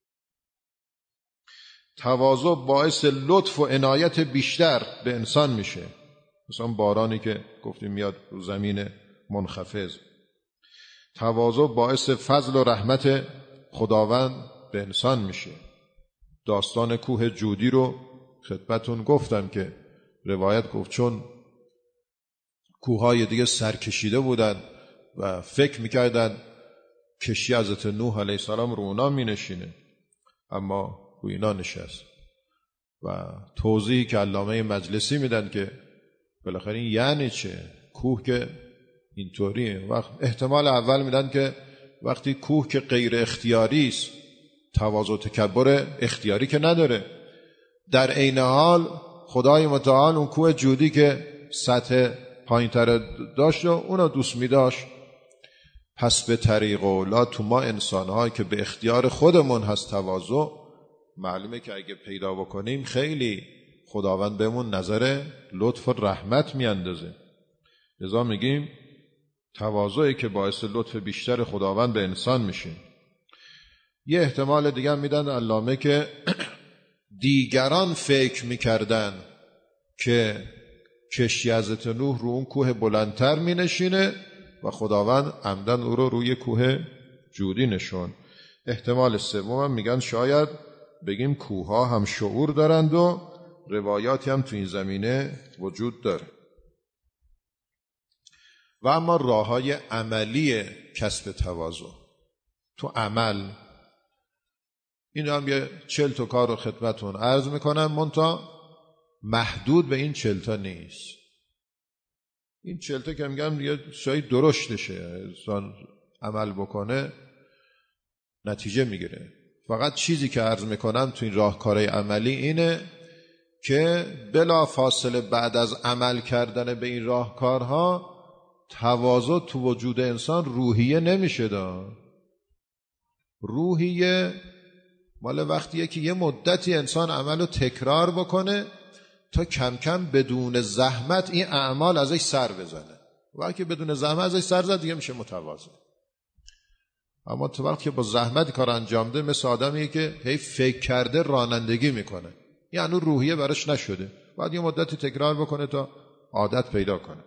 تواضع باعث لطف و عنایت بیشتر به انسان میشه، مثلا بارانی که گفتیم میاد رو زمین منخفض. تواضع باعث فضل و رحمت خداوند به انسان میشه. داستان کوه جودی رو خدمتون گفتم که روایت گفت چون کوههای دیگه سرکشیده بودن و فکر میکردن کشتی حضرت نوح علیه السلام رو اونا مینشینه، اما رو اینا نشست. و توضیحی که علامه مجلسی میدن که بالاخره این یعنی چه؟ کوه که اینطوریه. وقت احتمال اول میدن که وقتی کوه که غیر اختیاری است، تواضع و تکبر اختیاری که نداره، در عین حال خدای متعال اون کوه جودی که سطح پایین‌تر داشت و اونو دوست می‌داشت. پس به طریق اولا تو ما انسان‌ها که به اختیار خودمون هست تواضع، معلومه که اگه پیدا بکنیم خیلی خداوند بهمون نظر لطف و رحمت میاندازه. لذا میگیم تواضعی که باعث لطف بیشتر خداوند به انسان میشه. یه احتمال دیگه هم میدن علامه که دیگران فکر میکردن که کشتی حضرت نوح رو اون کوه بلندتر مینشینه و خداوند عمدن او رو روی کوه جودی نشون. احتمال سوم هم میگن شاید بگیم کوها هم شعور دارند و روایاتی هم تو این زمینه وجود داره. و اما راه‌های عملی کسب تواضع تو عمل، این هم یه چل تا کار رو خدمتون عرض میکنم، منتها محدود به این چلتا نیست. این چلتا که میگم یه شاید درشتشه، انسان عمل بکنه نتیجه میگیره. فقط چیزی که عرض میکنم تو این راهکارهای عملی اینه که بلا فاصله بعد از عمل کردن به این راهکارها تواضع تو وجود انسان روحیه نمیشه دا. روحیه مال وقتیه که یه مدتی انسان عمل رو تکرار بکنه تا کم کم بدون زحمت این اعمال ازش سر بزنه. وقتی بدون زحمت ازش سر زد دیگه میشه متواضع. اما تو وقتی که با زحمت کار انجام ده، مثل آدمیه که هی فکر کرده رانندگی میکنه، یعنی روحیه براش نشده، بعد یه مدتی تکرار بکنه تا عادت پیدا کنه.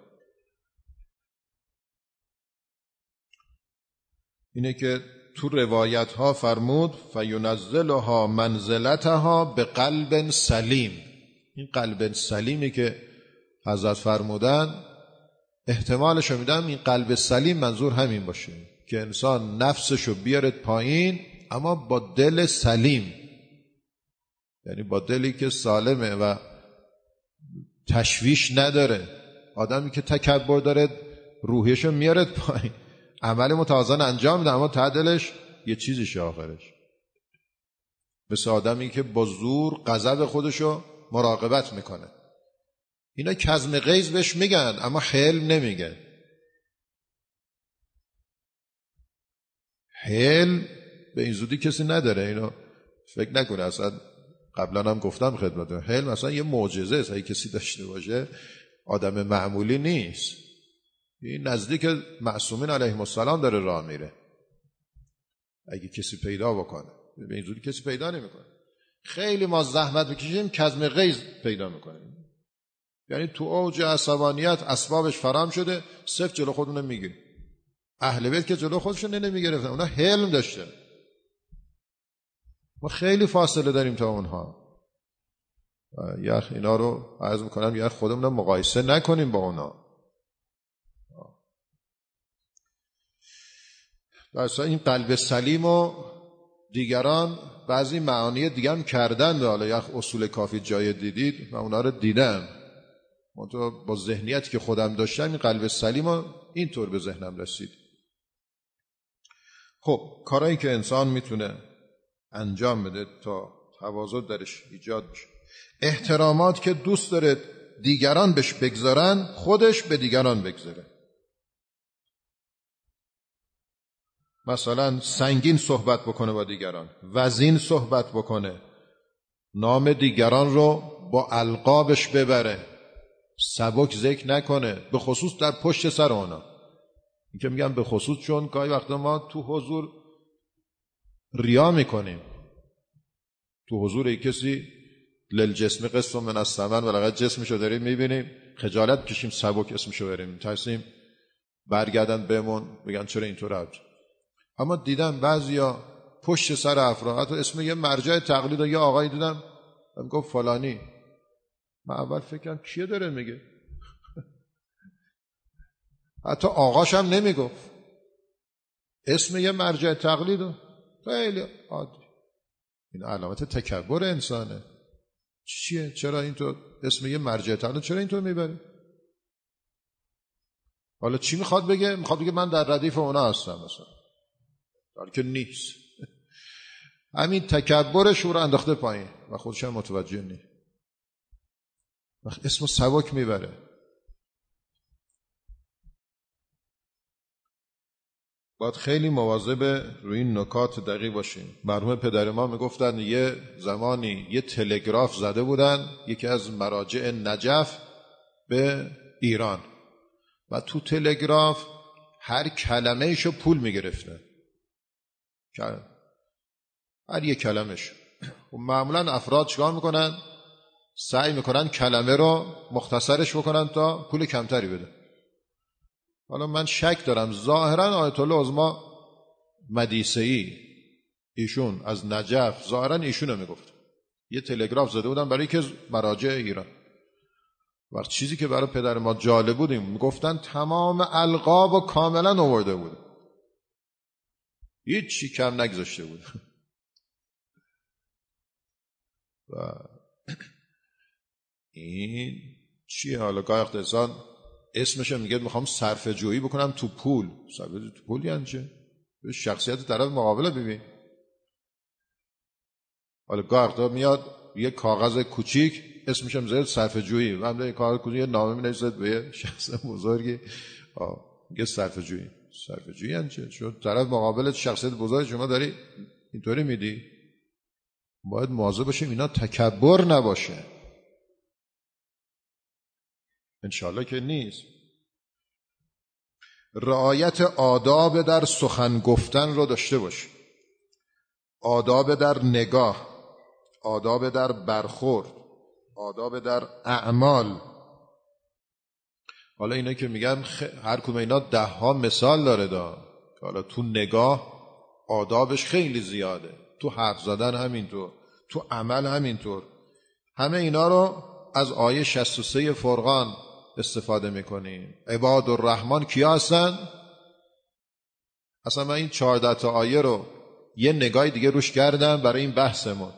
اینه که تو روایت ها فرمود فینزلها منزلتها به قلب سلیم. این قلب سلیمی که حضرت فرمودن احتمالشو میدم این قلب سلیم منظور همین باشه که انسان نفسشو بیارد پایین اما با دل سلیم، یعنی با دلی که سالمه و تشویش نداره. آدمی که تکبر داره روحیشو میارد پایین، عمل متوازن انجام میده اما ته دلش یه چیزیشه آخرش. مثل آدمی که با زور غضب خودشو مراقبت میکنه. اینا کظم غیظ بهش میگن اما حلم نمیگن. حلم به این زودی کسی نداره، اینو فکر نکنه. اصلا قبلا هم گفتم خدمتتون، حلم اصلا یه معجزه است. اگه کسی داشته باشه آدم معمولی نیست. این نزدیک معصومین علیهم السلام داره راه میره. اگه کسی پیدا بکنه، به این زودی کسی پیدا نمیکنه. خیلی ما زحمت بکشیم کظم غیظ پیدا میکنیم. یعنی تو اوج عصبانیت اسبابش فراهم شده، صفر جلو خودمون میگیریم. اهل بیت که جلو خودشون نمیگرفتن، اونا حلم داشتن. ما خیلی فاصله داریم تا اونها. یخ اینا رو عرض میکنم یخ خودمون مقایسه نکنیم با اونا. درسته این قلب سلیم و دیگران بعضی معانی دیگه هم کردن. حالا یخ اصول کافی جای دیدید و اونا رو دیدم. منطقه با ذهنیتی که خودم داشتم این قلب سلیم و اینطور به ذهنم رسید. خب کارهایی که انسان میتونه انجام بده تا تواضع درش ایجاد بشه. احترامات که دوست داره دیگران بهش بگذارن خودش به دیگران بگذاره. مثلا سنگین صحبت بکنه با دیگران، وزین صحبت بکنه، نام دیگران رو با القابش ببره، سبک ذکر نکنه، به خصوص در پشت سر اونا. این که میگم به خصوص چون گاهی وقتا ما تو حضور ریا میکنیم. تو حضور یک کسی للجسم قسم من الثمن و لقد جسمشو داریم میبینیم، خجالت کشیم سبک اسمشو بریم ترسیم برگردن بهمون بگن چرا اینطور عبد. اما دیدم بعضیا پشت سر افراد، حتی اسم یه مرجع تقلید و یه آقایی دیدم من گفت فلانی. من اول فکرم کیه داره میگه، حتی آقاش هم نمیگفت، اسم یه مرجع تقلید و خیلی عادی. این علامت تکبر انسانه. چیه؟ چرا اینطور اسم یه مرجع تقلید چرا اینطور میبری؟ حالا چی میخواد بگه؟ میخواد بگه من در ردیف اونا هستم مثلا، در که نیست. همین تکبرش رو انداخته پایین و خودش هم متوجه نیست. وقت اسم سبک میبره. باید خیلی مواظب روی این نکات دقیق باشیم. مرحوم پدر ما میگفتن یه زمانی یه تلگراف زده بودن یکی از مراجع نجف به ایران و تو تلگراف هر کلمه ایشو پول میگرفتن، هر یک کلمش. و معمولا افراد چیکار میکنن؟ سعی میکنن کلمه رو مختصرش بکنن تا پول کمتری بده. حالا من شک دارم ظاهرا آیت الله عظما مدیسه‌ای ایشون از نجف ظاهرا ایشونو میگفت. یه تلگراف زده بودن برای که مراجع ایران. وقت چیزی که برای پدر ما جالب بود میگفتن تمام القاب و کاملا آورده بود، هیچ چی کم نگذاشته بود. و این چیه؟ حالا گاهی وقت انسان اسمش میگه میخوام صرفه جویی بکنم تو پول. صرفه جویی تو پول یعنی چه؟ شخصیت طرف مقابله ببین. حالا گاهی وقت میاد یه کاغذ کوچیک اسمش هم میذاره صرفه جویی، و هم یه کاغذ کوچیک نامه مینویسه به یه شخص بزرگی میگه صرفه جویی. صرفه جویی یعنی چه؟ چون طرف مقابلت شخصیت بزرگ شما داری اینطوری میدی. باید مواظب باشیم اینا تکبر نباشه. انشالله که نیست. رعایت آداب در سخن گفتن رو داشته باشیم، آداب در نگاه، آداب در برخورد، آداب در اعمال. حالا اینا که میگن خ... هر کدوم اینا ده ها مثال داره دا. حالا تو نگاه آدابش خیلی زیاده، تو حرف زدن همینطور، تو عمل همینطور. همه اینا رو از آیه شصت و سه فرقان استفاده میکنیم. عباد الرحمن کیا هستن؟ اصلا من این چهارده تا آیه رو یه نگاه دیگه روش کردم برای این بحثمون.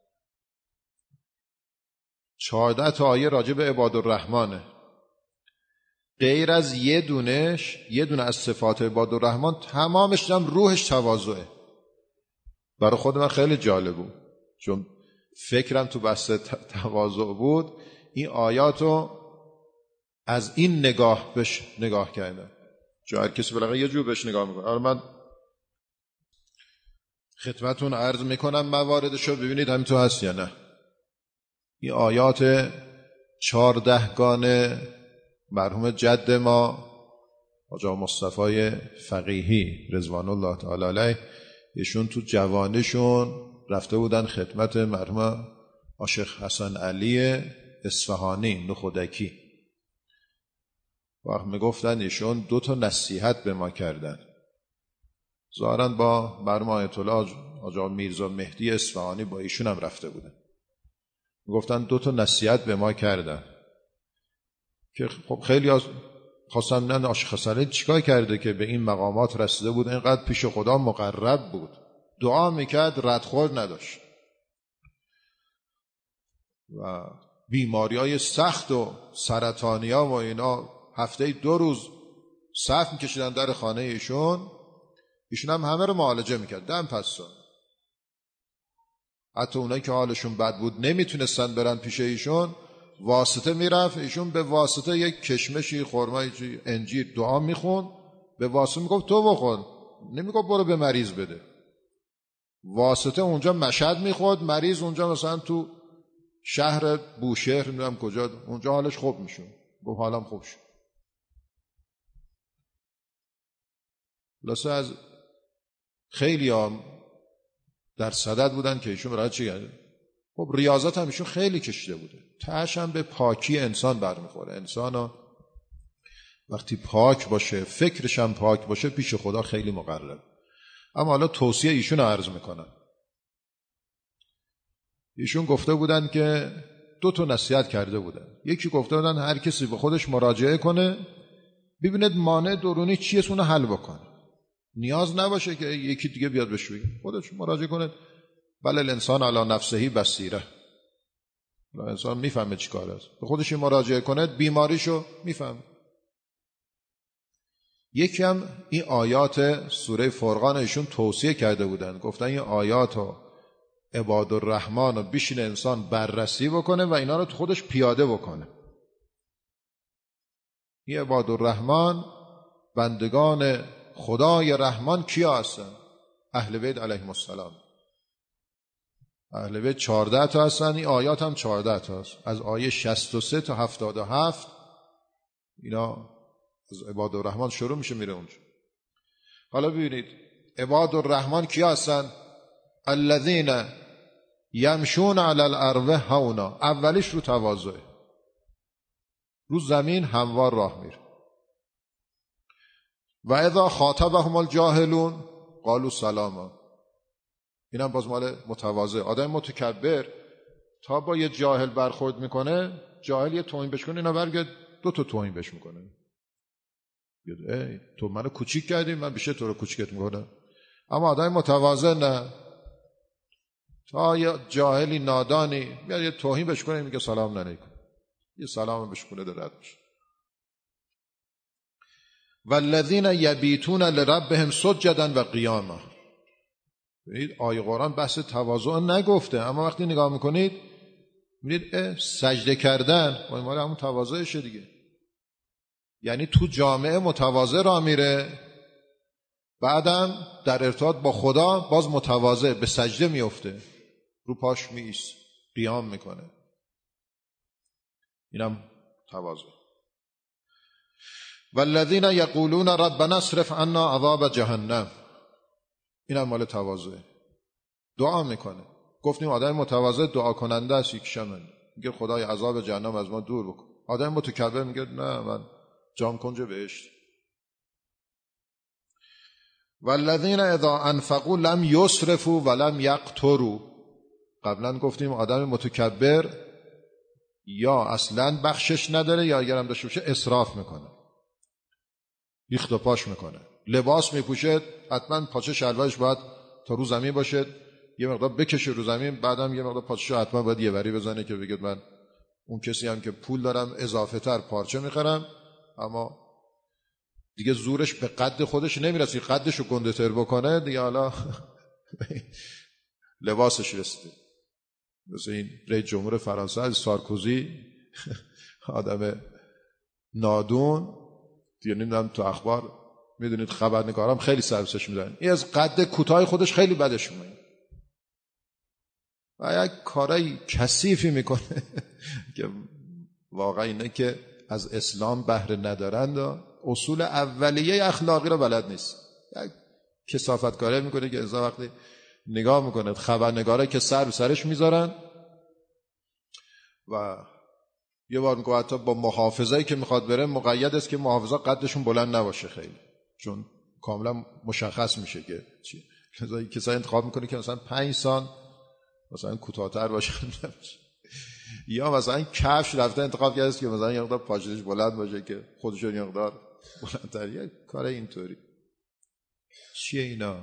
چهارده تا آیه راجع به عباد الرحمنه. غیر از یه دونش، یه دونه از صفات عباد الرحمن تمامش هم روحش تواضعه. برای خود من خیلی جالب بود، چون فکرم تو بحث تواضع بود. این آیاتو از این نگاه بهش نگاه کردم. چون هر کسی بالاخره یه جور بهش نگاه میکنه. آره من خدمتتون عرض میکنم مواردشو ببینید همینطور هست یا نه. این آیات چهاردهگانه مرحوم جد ما حاج مصطفی فقیهی رضوان الله تعالی علیه، ایشون تو جوانشون رفته بودن خدمت مرحوم شیخ حسن علی اصفهانی نخودکی. وقت میگفتن ایشون دو تا نصیحت به ما کردن. ظاهراً با مرحوم آیت الله حاج میرزا مهدی اصفهانی با ایشون هم رفته بودن. میگفتن دو تا نصیحت به ما کردن که خب خیلی از خواستن ببینن آشیخ حسن علی چیکار کرده که به این مقامات رسیده بود، اینقدر پیش خدا مقرب بود، دعا میکرد ردخور نداشت و بیماری های سخت و سرطانی ها و اینا هفته دو روز صف میکشیدن در خانه ایشون. ایشون هم همه رو معالجه میکرد دم پس. حتی اونایی که حالشون بد بود نمیتونستن برن پیش ایشون، واسطه میرفت، ایشون به واسطه یک کشمشی خرمایی انجیر دعا میخوند، به واسطه میگفت تو بخون، نمیگفت برو به مریض بده. واسطه اونجا مشهد میخورد، مریض اونجا مثلا تو شهر بوشهر نمیدونم کجا، اونجا حالش خوب میشون، گفت حالم خوب شد. لسه از خیلی هم در صدد بودن که ایشون برای چی کرده. خب ریاضت هم ایشون خیلی کشیده بوده، تهش هم به پاکی انسان برمیخوره. انسان ها وقتی پاک باشه، فکرش هم پاک باشه، پیش خدا خیلی مقرب. اما حالا توصیه ایشون رو عرض میکنم. ایشون گفته بودن که دو تا نصیحت کرده بودن. یکی گفته بودن هر کسی به خودش مراجعه کنه، ببیند مانع درونی چیه، اونو حل بکنه. نیاز نباشه که یکی دیگه بیاد بهش بگه، خودش مراجعه کنه. بله الانسان علی نفسه بصیره، انسان میفهمه چی کار است، به خودش مراجعه کنه بیماریشو میفهمه. یکی هم این آیات سوره فرقان ایشون توصیه کرده بودن، گفتن این آیات و عباد الرحمن رو بشین انسان بررسی بکنه و اینا رو خودش پیاده بکنه. این عباد الرحمن بندگان خدای رحمان کیا هستن؟ اهل بیت علیهم السلام. اهل بیت چهارده تا هستن، این آیات هم چهارده تا هست، از آیه شصت و سه تا هفتاد و هفت اینا از عباد الرحمن شروع میشه میره اونجا. حالا ببینید عباد الرحمن کیا هستن؟ الذین یمشون علی الارض هونا. اولیش رو تواضع، رو زمین هموار راه میره. و اذا خاطبهم الجاهلون قالوا سلاما. اینم باز مال متواضع. آدم متکبر تا با یه جاهل برخورد میکنه، جاهل یه توهین بهش کنه، اینا برگرد دو تا توهین بهش میکنه. ای تو منو کوچیک کردی، من بیشتر تو رو کوچیکت میکنم. اما آدم متواضع نه، تا یه جاهلی نادانی میاد یه توهین بهش کنه میگه سلام علیکم. یه سلام بهش کنه در رد میشه. والذین یبیتون لربهم سجدا و قیاما. ببینید آیه قرآن بحث تواضع نگفته، اما وقتی نگاه میکنید میبینید سجده کردن مال همون تواضعشه دیگه. یعنی تو جامعه متواضع را میره، بعدم در ارتباط با خدا باز متواضع به سجده میفته، رو پاش میایست، قیام میکنه. اینم تواضع. والذین یقولون ربنا اصرف عنا عذاب جهنم. اینم مال تواضع. دعا میکنه. گفتیم آدم متواضع دعا کننده است، یک شمن میگه خدای عذاب جهنم از ما دور بکن. آدم متکبر میگه نه من جام کنج بهشت. والذین اذا انفقوا لم یسرفوا ولم یقتروا. قبلا گفتیم آدم متکبر یا اصلا بخشش نداره یا اگرم داشته باشه اسراف میکنه، ریخت و پاش میکنه. لباس میپوشه، حتما پاچه شلوارش باید تا رو زمین باشه، یه مقدار بکشه رو زمین، بعدم یه مقدار پاچه حتما باید یه وری بزنه که بگه من اون کسی هم که پول دارم اضافه تر پارچه میخرم، اما دیگه زورش به قد خودش نمیرسه، قدش رو گنده تر بکنه دیگه، حالا لباسش رسیده. مثل این رئیس جمهور فرانسه سارکوزی، آدم نادون دیگه، نمیدونم تو اخبار میدونید خبرنگارام خیلی سرویسش میدن، این از قد کوتاه خودش خیلی بدش میاد و یک کارای کثیفی میکنه که واقعا اینه که از اسلام بهره ندارند، اصول اولیه اخلاقی رو بلد نیست، یک کثافت کاری میکنه که از وقتی نگاه میکنه خبرنگارا که سر به سرش میذارن و یه بار میگه حتی با محافظایی که میخواد بره مقید است که محافظا قدشون بلند نباشه خیلی، چون کاملا مشخص میشه که چی. کسایی انتخاب میکنه که مثلا پنج سان مثلا کوتاه‌تر باشه یا مثلا کفش رفته انتخاب کرده که مثلا یه مقدار پاچش بلند باشه که خودشون یه مقدار بلندتر، یه کار اینطوری. چیه اینا؟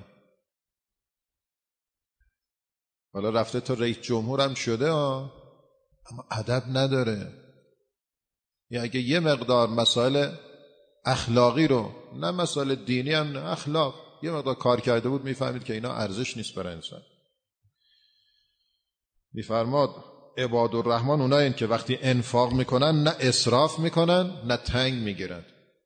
حالا رفته تا رئیس جمهور هم شده ها، اما ادب نداره. یا اگه یه مقدار مسائل اخلاقی رو، نه مسائل دینی هم نه، اخلاق یه مقدار کار کرده بود میفهمید که اینا ارزش نیست برای انسان. میفرماد عباد الرحمن اونایین که وقتی انفاق میکنن نه اسراف میکنن نه تنگ میگیرن.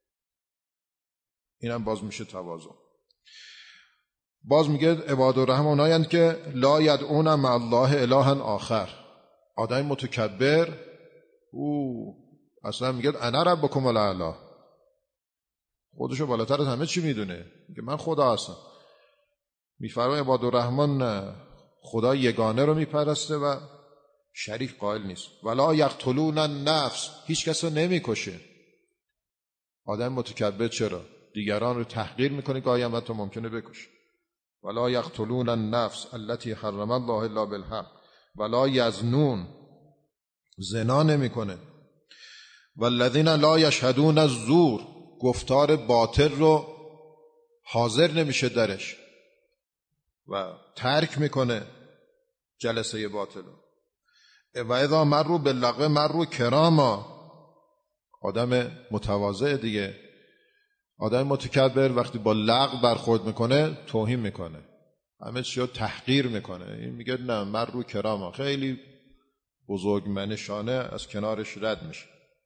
اینم باز میشه تواضع. باز میگه عباد الرحمن اونایین که لا یدعون مع الله الها آخر. آدم متکبر او اصلا میگه انا ربکم الاعلی، خودشو بالاتر از همه چی میدونه، میگه من خدا هستم. میفرماید عباد الرحمن نه، خدا یگانه رو میپرسته و شریک قائل نیست. ولا یقتلون النفس، هیچ کس رو نمیکشه. آدم متکبر چرا؟ دیگران رو تحقیر میکنه، گاهی هم حتی ممکنه بکشه. ولا یقتلون النفس التي حرم الله الا بالحق ولا یزنون، زنا نمیکنه. والذین لا یشهدون الزور، گفتار باطل رو حاضر نمیشه درش و ترک میکنه جلسه باطل. و اذا مروا باللغو مروا کراما. آدم متواضع دیگه، آدم متکبر وقتی با لغو برخورد میکنه توهین میکنه، همه چیو تحقیر میکنه. این میگه نه مروا کراما، خیلی بزرگمنشانه از کنارش رد میشه.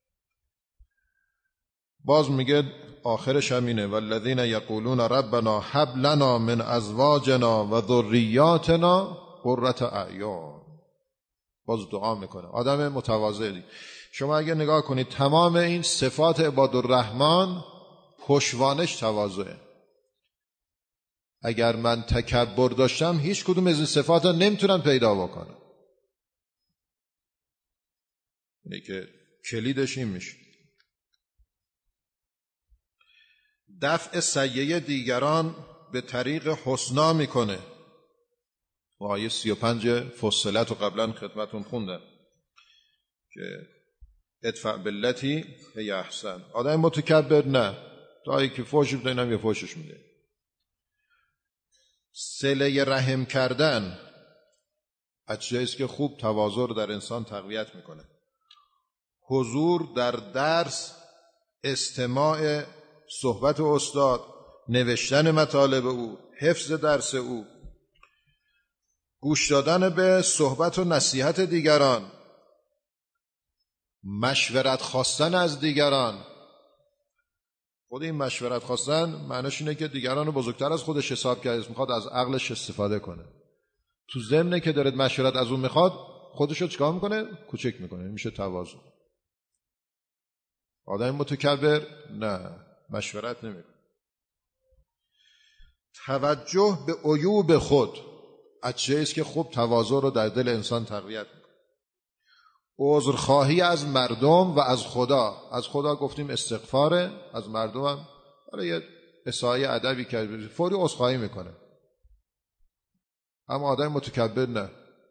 باز میگه آخرش همینه والذین یقولون ربنا هب لنا من ازواجنا و ذریاتنا قرة اعین. باز دعا میکنه. آدم متواضعی. شما اگه نگاه کنید تمام این صفات عباد الرحمن پشتوانش تواضعه. اگر من تکبر داشتم هیچ کدوم از این صفات ها نمیتونم پیدا بکنم. اینه که کلیدش این میشه. دفع سیئه دیگران به طریق حسنا میکنه. و آیه سی و پنج فصلت رو قبلا خدمتون خوندم که ادفع باللتی هی احسن. آدم متکبر نه، تا که فوش بده اینم یه فوشش میده. صله رحم کردن از چیزی که خوب تواضع رو در انسان تقویت میکنه. حضور در درس، استماع صحبت استاد، نوشتن مطالب او، حفظ درس او، گوش دادن به صحبت و نصیحت دیگران، مشورت خواستن از دیگران. خود این مشورت خواستن معنیش اینه که دیگران رو بزرگتر از خودش حساب کرده، میخواد از عقلش استفاده کنه. تو ضمن که دارید مشورت از اون میخواد، خودش رو چیکار میکنه؟ کوچک میکنه. میشه تواضع. آدم متکبر نه، مشورت نمیکنه. توجه به عیوب خود از چیزی که خوب تواضع رو در دل انسان تقویت میکنه. عذرخواهی از مردم و از خدا. از خدا گفتیم استغفاره، از مردم هم برای یه اصلاح ادبی که فوری عذرخواهی میکنه. اما آدم متکبر نه،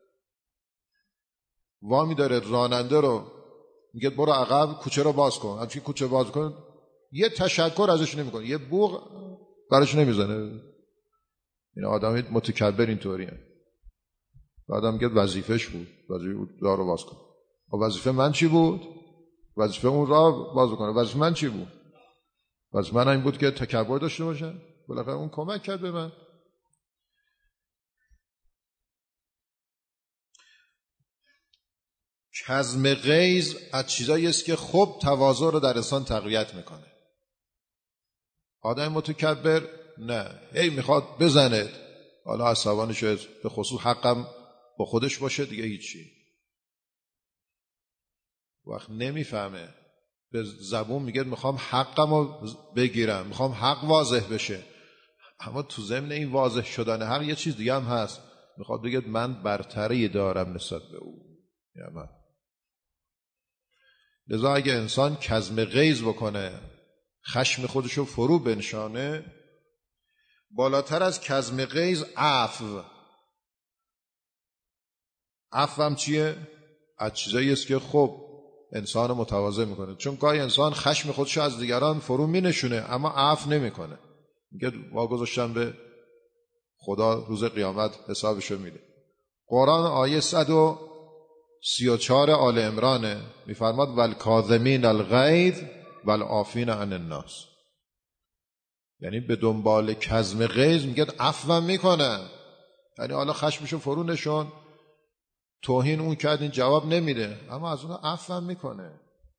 وامی داره راننده رو میگه برو عقب، کوچه رو باز کن. همچین کوچه باز کن، یه تشکر ازش نمیکنه، یه بوق براش نمیزنه. این آدم متکبر اینطوریه. بعدم میگه وظیفه‌ش بود، وظیفه بود راه رو باز کن. و وظیفه من چی بود؟ وظیفه اون راه باز کنه. وظیفه من چی بود؟ وظیفه من این بود که تکبر داشته باشم. بالاخره اون کمک کرد به من. کظم غیظ از چیزایی است که خوب تواضع رو در انسان تقویت میکنه. آدم متکبر نه، هی میخواد بزنه، حالا عصبانی شد، به خصوص حقم با خودش باشه دیگه هیچی. وقت نمیفهمه، به زبون میگه میخوام حقم رو بگیرم، میخوام حق واضح بشه، اما تو ضمن این واضح شدن حق یه چیز دیگه هم هست، میخواد بگه من برتری دارم نسبت به او. یا من لذا اگه انسان کظم غیظ بکنه، خشم خودشو فرو بنشانه، بالاتر از کظم غیظ عفو. عفو هم چیه؟ از چیزایی است که خب انسان متواضع میکنه. چون گاهی انسان خشم خودشو از دیگران فرو مینشونه اما عفو نمیکنه، میگه واگذاشتم به خدا، روز قیامت حسابشو میده. قرآن آیه صد و سی و چهار آل عمرانه میفرماد والکاظمین الغیظ والعافین عن الناس. یعنی به دنبال کظم غیظ میگه عفو میکنن، یعنی حالا خشمشو فرو نشون، توهین اون کرد این جواب نمیده، اما از اون عفو میکنه.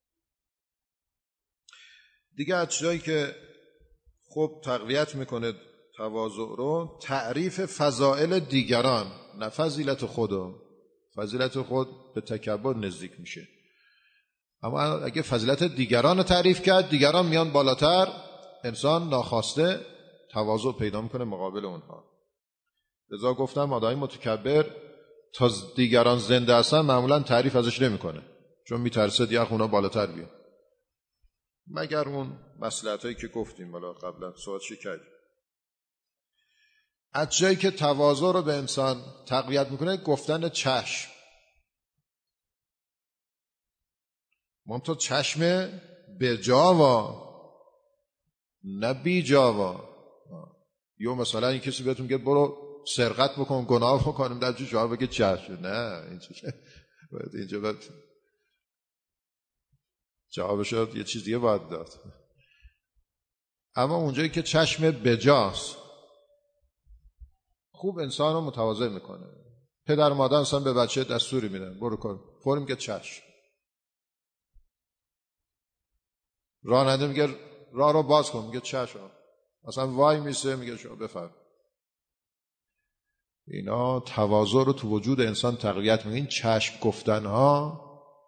دیگه از چیزایی که خوب تقویت میکنه تواضع رو، تعریف فضائل دیگران، نه فضیلت خودو. فضیلت خود به تکبر نزدیک میشه، اما اگه فضیلت دیگران رو تعریف کرد، دیگران میان بالاتر، انسان ناخواسته تواضع پیدا میکنه مقابل اونها. لذا گفتم آدم متکبر تا دیگران زنده هستن معمولا تعریف ازش نمیکنه، چون میترسه دیگه اونا بالاتر بیان، مگر اون مصلحتایی که گفتیم بالا قبلا صحبتش کردیم. از جایی که تواضع رو به انسان تقویت میکنه گفتن چشم. منتها چشم به جاوا نه بی جاوا. یا مثلا این کسی بهتون میگه برو سرقت بکن، گناه بکنیم، در جواب بگه چشم. نه، اینجا اینجا باید جوابش یه چیز دیگه باید داد. اما اونجایی که چشم بجاست خوب انسان رو متواضع میکنه. پدر مادر اصلا به بچه دستوری میدن برو کن، فوری میگه چشم. راننده میگه راه رو باز کن، میگه چشم. اصلا وای میسه میگه شما بفرم. اینا تواضع رو تو وجود انسان تقویت میکنه. این چشم گفتنها،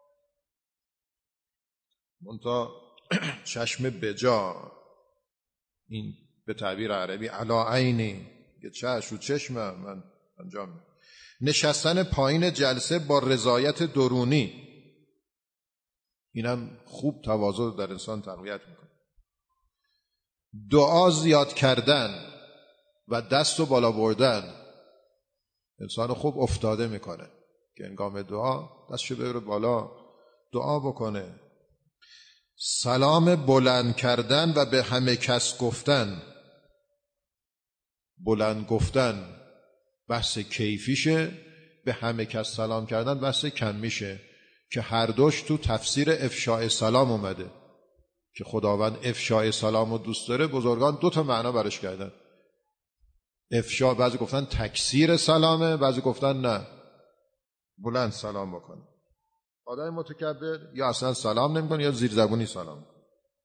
منتها چشم بجا، این به تعبیر عربی علا عینی، که چشم و چشم من انجام میدم. نشستن پایین جلسه با رضایت درونی، اینم خوب تواضع در انسان تقویت میکنه. دعا زیاد کردن و دست و بالا بردن انسان خوب افتاده میکنه که انگام دعا دستشو ببره بالا دعا بکنه. سلام بلند کردن و به همه کس گفتن. بلند گفتن بحث کیفیشه، به همه کس سلام کردن بحث کمیشه. که هر دوش تو تفسیر افشاء سلام اومده که خداوند افشاء سلام رو دوست داره. بزرگان دو تا معنا برش کردن. افشاء بعضی گفتن تکثیر سلامه، بعضی گفتن نه بلند سلام بکنه. آدم متکبر یا اصلا سلام نمیکنه یا زیر زبونی سلام کنه.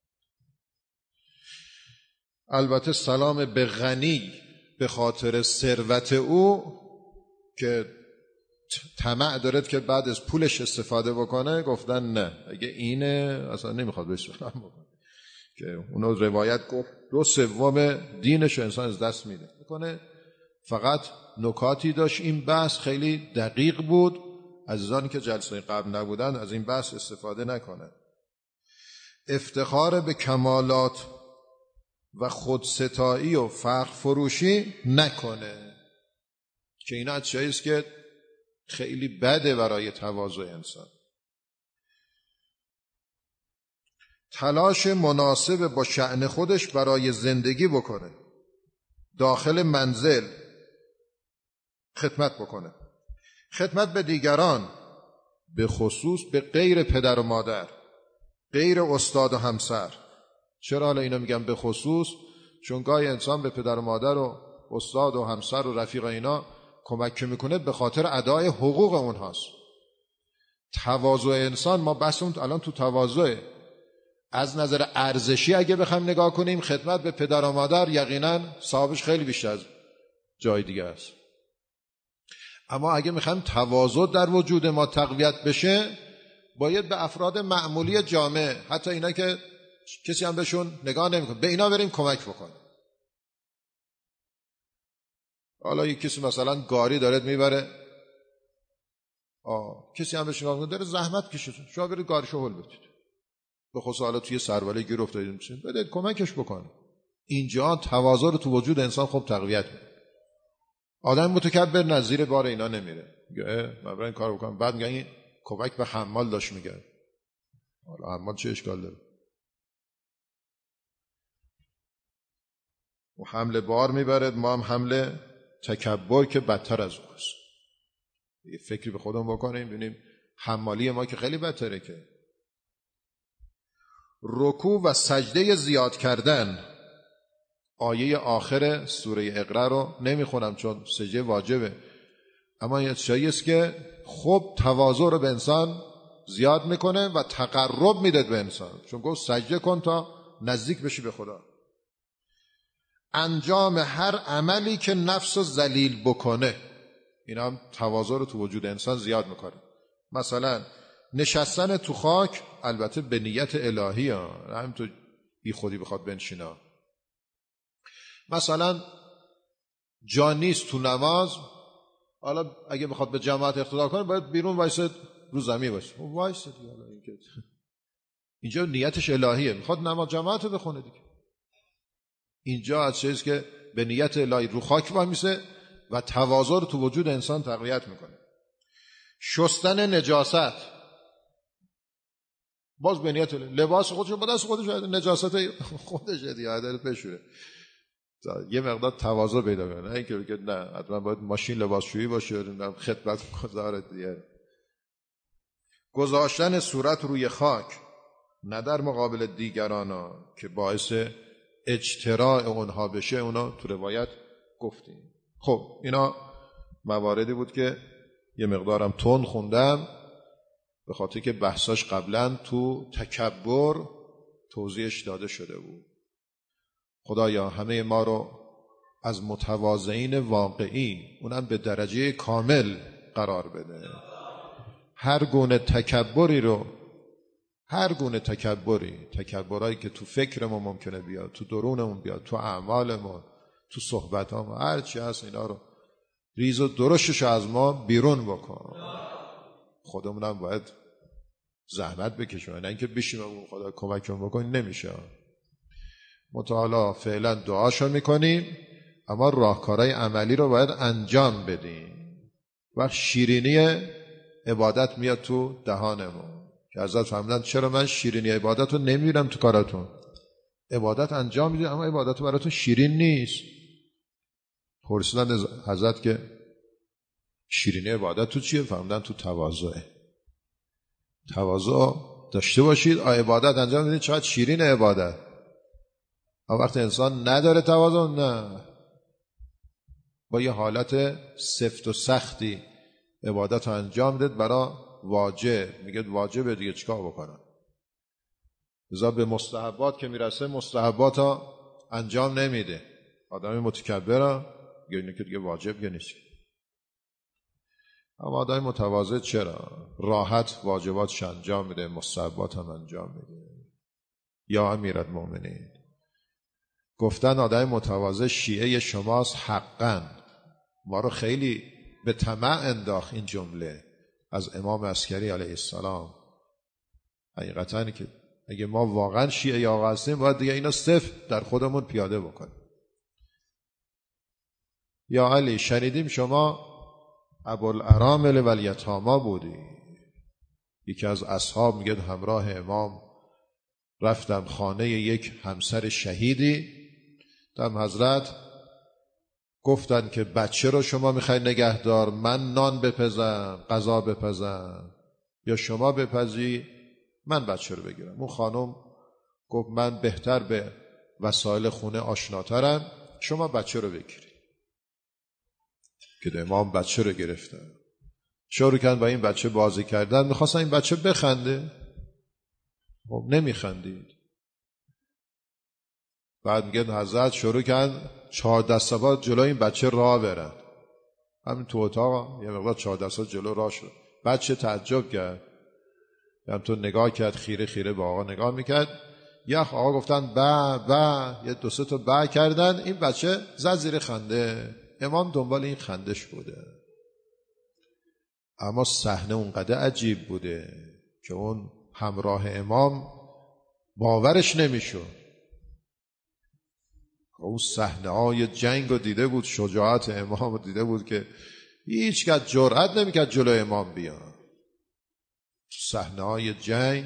البته سلام به غنی به خاطر ثروت او که طمع دارد که بعد از پولش استفاده بکنه، گفتن نه، اگه اینه اصلا نمیخواد بهش سلام بکنه، که اونو روایت گفت دو سوم دینش انسان از دست میده میکنه. فقط نکاتی داشت این بحث، خیلی دقیق بود. عزیزانی که جلسه قبل نبودن از این بحث استفاده نکنه. افتخار به کمالات و خودستایی و فرق فروشی نکنه، که اینا از چیزی است که خیلی بده برای تواضع انسان. تلاش مناسب با شأن خودش برای زندگی بکنه، داخل منزل خدمت بکنه. خدمت به دیگران، به خصوص به غیر پدر و مادر، غیر استاد و همسر. چرا حالا اینا میگم به خصوص؟ چون گاهی انسان به پدر و مادر و استاد و همسر و رفیق اینا کمک میکنه به خاطر ادای حقوق اونهاست. تواضع انسان، ما بحثمون الان تو تواضع، از نظر ارزشی اگه بخوایم نگاه کنیم، خدمت به پدر و مادر یقینا صاحبش خیلی بیشتر از جای دیگه است. اما اگه میخوایم تواضع در وجود ما تقویت بشه، باید به افراد معمولی جامعه، حتی اینا که کسی هم بهشون نگاه نمیکنه، به اینا بریم کمک بکنیم. حالا یک کسی مثلا گاری دارد میبره، آه کسی هم بهش نگاه نمیکنه، داره زحمت کشید، شما برید گاریشو هول بدید. به خصوص حالا توی سرباله گیر افتادید میشین، بدید کمکش بکنه. اینجا تواضع رو تو وجود انسان خوب تقویت میکنه. آدم متکبر نظیر بار اینا نمیره، میگه من برای این کار بکنم، بعد میگه این کمک به حمال داشت میگه. حالا حمال چه اشکال داره؟ و حمل بار میبرد، ما هم حمل تکبر که بدتر از اوست. یه فکری به خودمون بکنیم ببینیم حمالی ما که خیلی بدتره. که رکوع و سجده زیاد کردن، آیه آخر سوره اقرا رو نمیخونم چون سجده واجبه، اما یه چیزی است که خب تواضع رو به انسان زیاد میکنه و تقرب میده به انسان، چون گفت سجده کن تا نزدیک بشی به خدا. انجام هر عملی که نفس رو ذلیل بکنه، این هم تواضع رو تو وجود انسان زیاد میکنه. مثلا نشستن تو خاک، البته به نیت الهی ها، نه همین تو بی خودی بخواد بنشینا. مثلا جا نیست تو نماز، حالا اگه بخواد به جماعت اقتدا کنه باید بیرون وایسه، رو زمین وایسه، وایسه دیگه. حالا این که اینجا نیتش الهیه، میخواد نماز جماعت رو بخونه دیگه. اینجا از چیزی که به نیت الهی رو خاک وامیسه و تواضع رو تو وجود انسان تقویت میکنه. شستن نجاست، باز به نیت الهی. لباس خودش با دست خودش نجاست خودش دیگه عدل بشوره، یه مقدار تواضع پیدا کنه. نه اینکه بگه نه حتما باید ماشین لباسشویی باشه، خدمت گزار دیگه. گذاشتن صورت روی خاک، نه در مقابل دیگران که باعث اجتراع اونها بشه، اونا تو روایت گفتیم. خب اینا مواردی بود که یه مقدارم تون خوندم به خاطر که بحثاش قبلا تو تکبر توضیحش داده شده بود. خدایا همه ما رو از متواضعین واقعی، اونم به درجه کامل قرار بده. هر گونه تکبری رو، هر گونه تکبری، تکبرایی که تو فکرمون ممکنه بیاد، تو درونمون بیاد، تو اعمالمون، تو صحبتامون، هر چی هست اینا رو ریز و درشتش از ما بیرون بکن. خودمونم باید زحمت بکشیم، نه اینکه بشیم خدا کمکمون بکن، نمیشه. متعالی فعلا دعاشو میکنیم، اما راهکارهای عملی رو باید انجام بدیم. وقت شیرینی عبادت میاد تو دهانمون که حضرت فهمیدن چرا من شیرینی عبادت رو نمیبینم تو کاراتون. عبادت انجام میدید اما عبادت براتون شیرین نیست. پرسیدن حضرت که شیرینی عبادت تو چیه؟ فهمیدن تو تواضعه. تواضع داشته باشید. عبادت انجام بدید، چقدر شیرین عبادت. اما وقتی انسان نداره تواضع، نه، با یه حالت سفت و سختی عبادت رو انجام دید برای واجب. میگه واجبه دیگه، چیکار بکنم؟ لذا به مستحبات که میرسه مستحبات ها انجام نمیده. آدمی متکبره میگه اینه که دیگه واجب نیست. اما آدمی متواضع چرا؟ راحت واجباتش انجام میده، مستحبات هم انجام میده. یا امیرالمومنین گفتن آدم متواضع شیعه شماست حقاً. ما رو خیلی به طمع انداخت این جمله از امام عسکری علیه السلام. حقیقتاً که اگه ما واقعاً شیعه آقا هستیم باید دیگه اینا صفر در خودمون پیاده بکنیم. یا علی شنیدیم شما ابوالارامل و الیتاما بودی. یکی از اصحاب میگه همراه امام رفتم خانه یک همسر شهیدی. دم حضرت گفتن که بچه رو شما میخوای نگهدار، من نان بپزم، غذا بپزم، یا شما بپزی من بچه رو بگیرم. اون خانم گفت من بهتر به وسایل خونه آشناترم، شما بچه رو بگیری. که امام بچه رو گرفتن، شروع کردن با این بچه بازی کردن. میخواستن این بچه بخنده، خب نمیخندید. بعد میگه حضرت شروع کردن چهار دستبات جلو این بچه راه برن. همین تو اتاق یه مقدار چهار دستبات جلو راه شد. بچه تعجب کرد، هم تو نگاه کرد، خیره خیره به آقا نگاه میکرد. یه آقا گفتن با با، یه دو سه تا با کردن. این بچه زد زیر خنده. امام دنبال این خندش بوده. اما صحنه اونقدر عجیب بوده که اون همراه امام باورش نمیشد. اون صحنه های جنگ رو دیده بود، شجاعت امام رو دیده بود که هیچ کس جرأت نمیکرد جلو امام بیان. صحنه های جنگ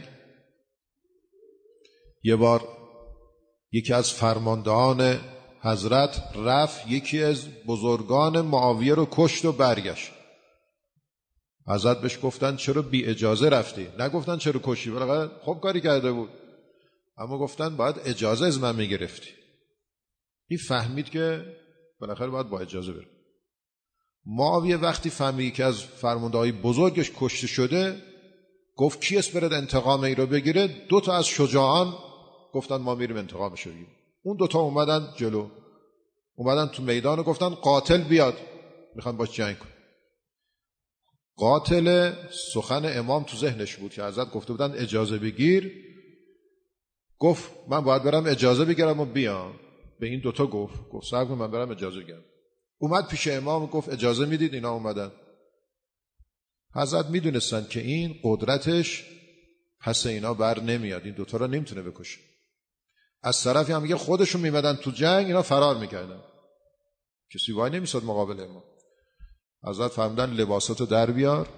یه بار یکی از فرماندهان حضرت رفت یکی از بزرگان معاویه رو کشت و برگشت. حضرت بهش گفتن چرا بی اجازه رفتی؟ نگفتن چرا کشتی، ولی خوب کاری کرده بود، اما گفتن باید اجازه از من میگرفتی. این فهمید که بالاخره باید با اجازه بره. معاویه وقتی فهمید که از فرمانده‌های بزرگش کشته شده، گفت کی است برد انتقام ای رو بگیره؟ دو تا از شجاعان گفتن ما میریم انتقامش رو بگیریم. اون دوتا اومدن جلو، اومدن تو میدان و گفتن قاتل بیاد، میخوان باش جنگ کن. قاتل سخن امام تو ذهنش بود که حضرت گفته بودن اجازه بگیر. گفت من باید برم اجازه بگیرم و بیام. به این دوتا گفت گفت صبر کن من برم اجازه بگیرم. اومد پیش امام و گفت اجازه میدید؟ اینا اومدن. حضرت میدونستن که این قدرتش پس اینا بر نمیاد، این دوتا رو نمیتونه بکشه. از طرفی هم میگه خودشون میمدن تو جنگ، اینا فرار میکردن، کسی وای نمیساد مقابل امام. حضرت فرمودن لباساتو در بیار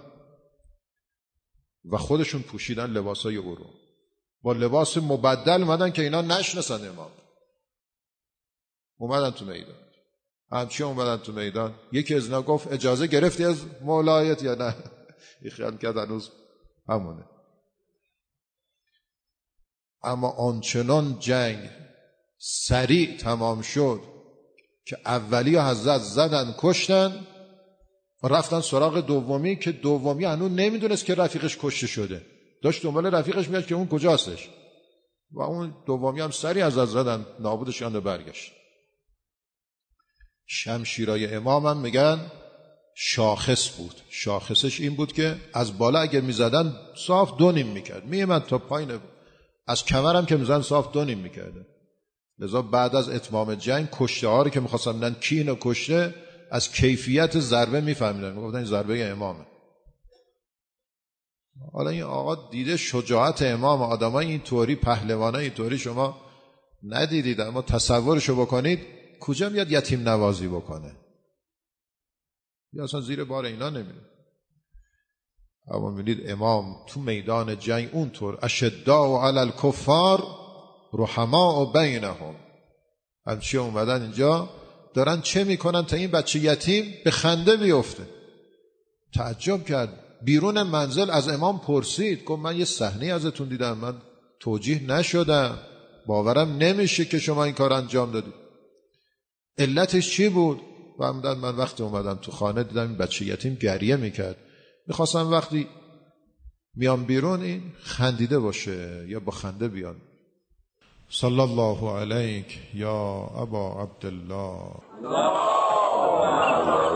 و خودشون پوشیدن لباسای او رو، با لباس مبدل اومدن که اینا نشناسن امام. اومدن تو میدان. همچی اومدن تو میدان. یکی از اینا گفت اجازه گرفتی از مولایت یا نه؟ این خیال کرد هنوز همونه. اما آنچنان جنگ سریع تمام شد که اولی حضرت زدن کشتن، رفتن سراغ دومی که دومی هنوز نمیدونست که رفیقش کشته شده، داشت دنبال رفیقش میاد که اون کجاستش، و اون دومی هم سریع از از زدن نابودش کردن و برگشت. شمشیرای امام هم میگن شاخص بود. شاخصش این بود که از بالا اگر میزدن صاف دو نیم میکرد، میمد تا پایین، از کمرم که میزدن صاف دو نیم میکرده. لذا بعد از اتمام جنگ کشته ها رو که میخواستن بودن کی اینو کشته، از کیفیت ضربه میفهمیدن، میگفتن این ضربه امامه. حالا این آقا دیده شجاعت امام، آدمای این طوری، پهلوانای این طوری شما ندیدید، اما تصورشو بکنید کجا میاد یتیم نوازی بکنه؟ یا اصلا زیر بار اینا نمیره. اما میبینید امام تو میدان جنگ اونطور اشداء علی الکفار رحماء بینهم، همچی اومدن اینجا دارن چه میکنن تا این بچه یتیم به خنده بیفته. تعجب کرد بیرون منزل از امام پرسید، گفت من یه صحنه ازتون دیدم، من توجیه نشدم، باورم نمیشه که شما این کار انجام دادید. علتش چی بود؟ و من وقتی اومدم تو خانه دیدم این بچه یتیم گریه میکرد، میخواستم وقتی میام بیرون این خندیده باشه یا با خنده بیان. صلی الله علیک یا ابا عبدالله.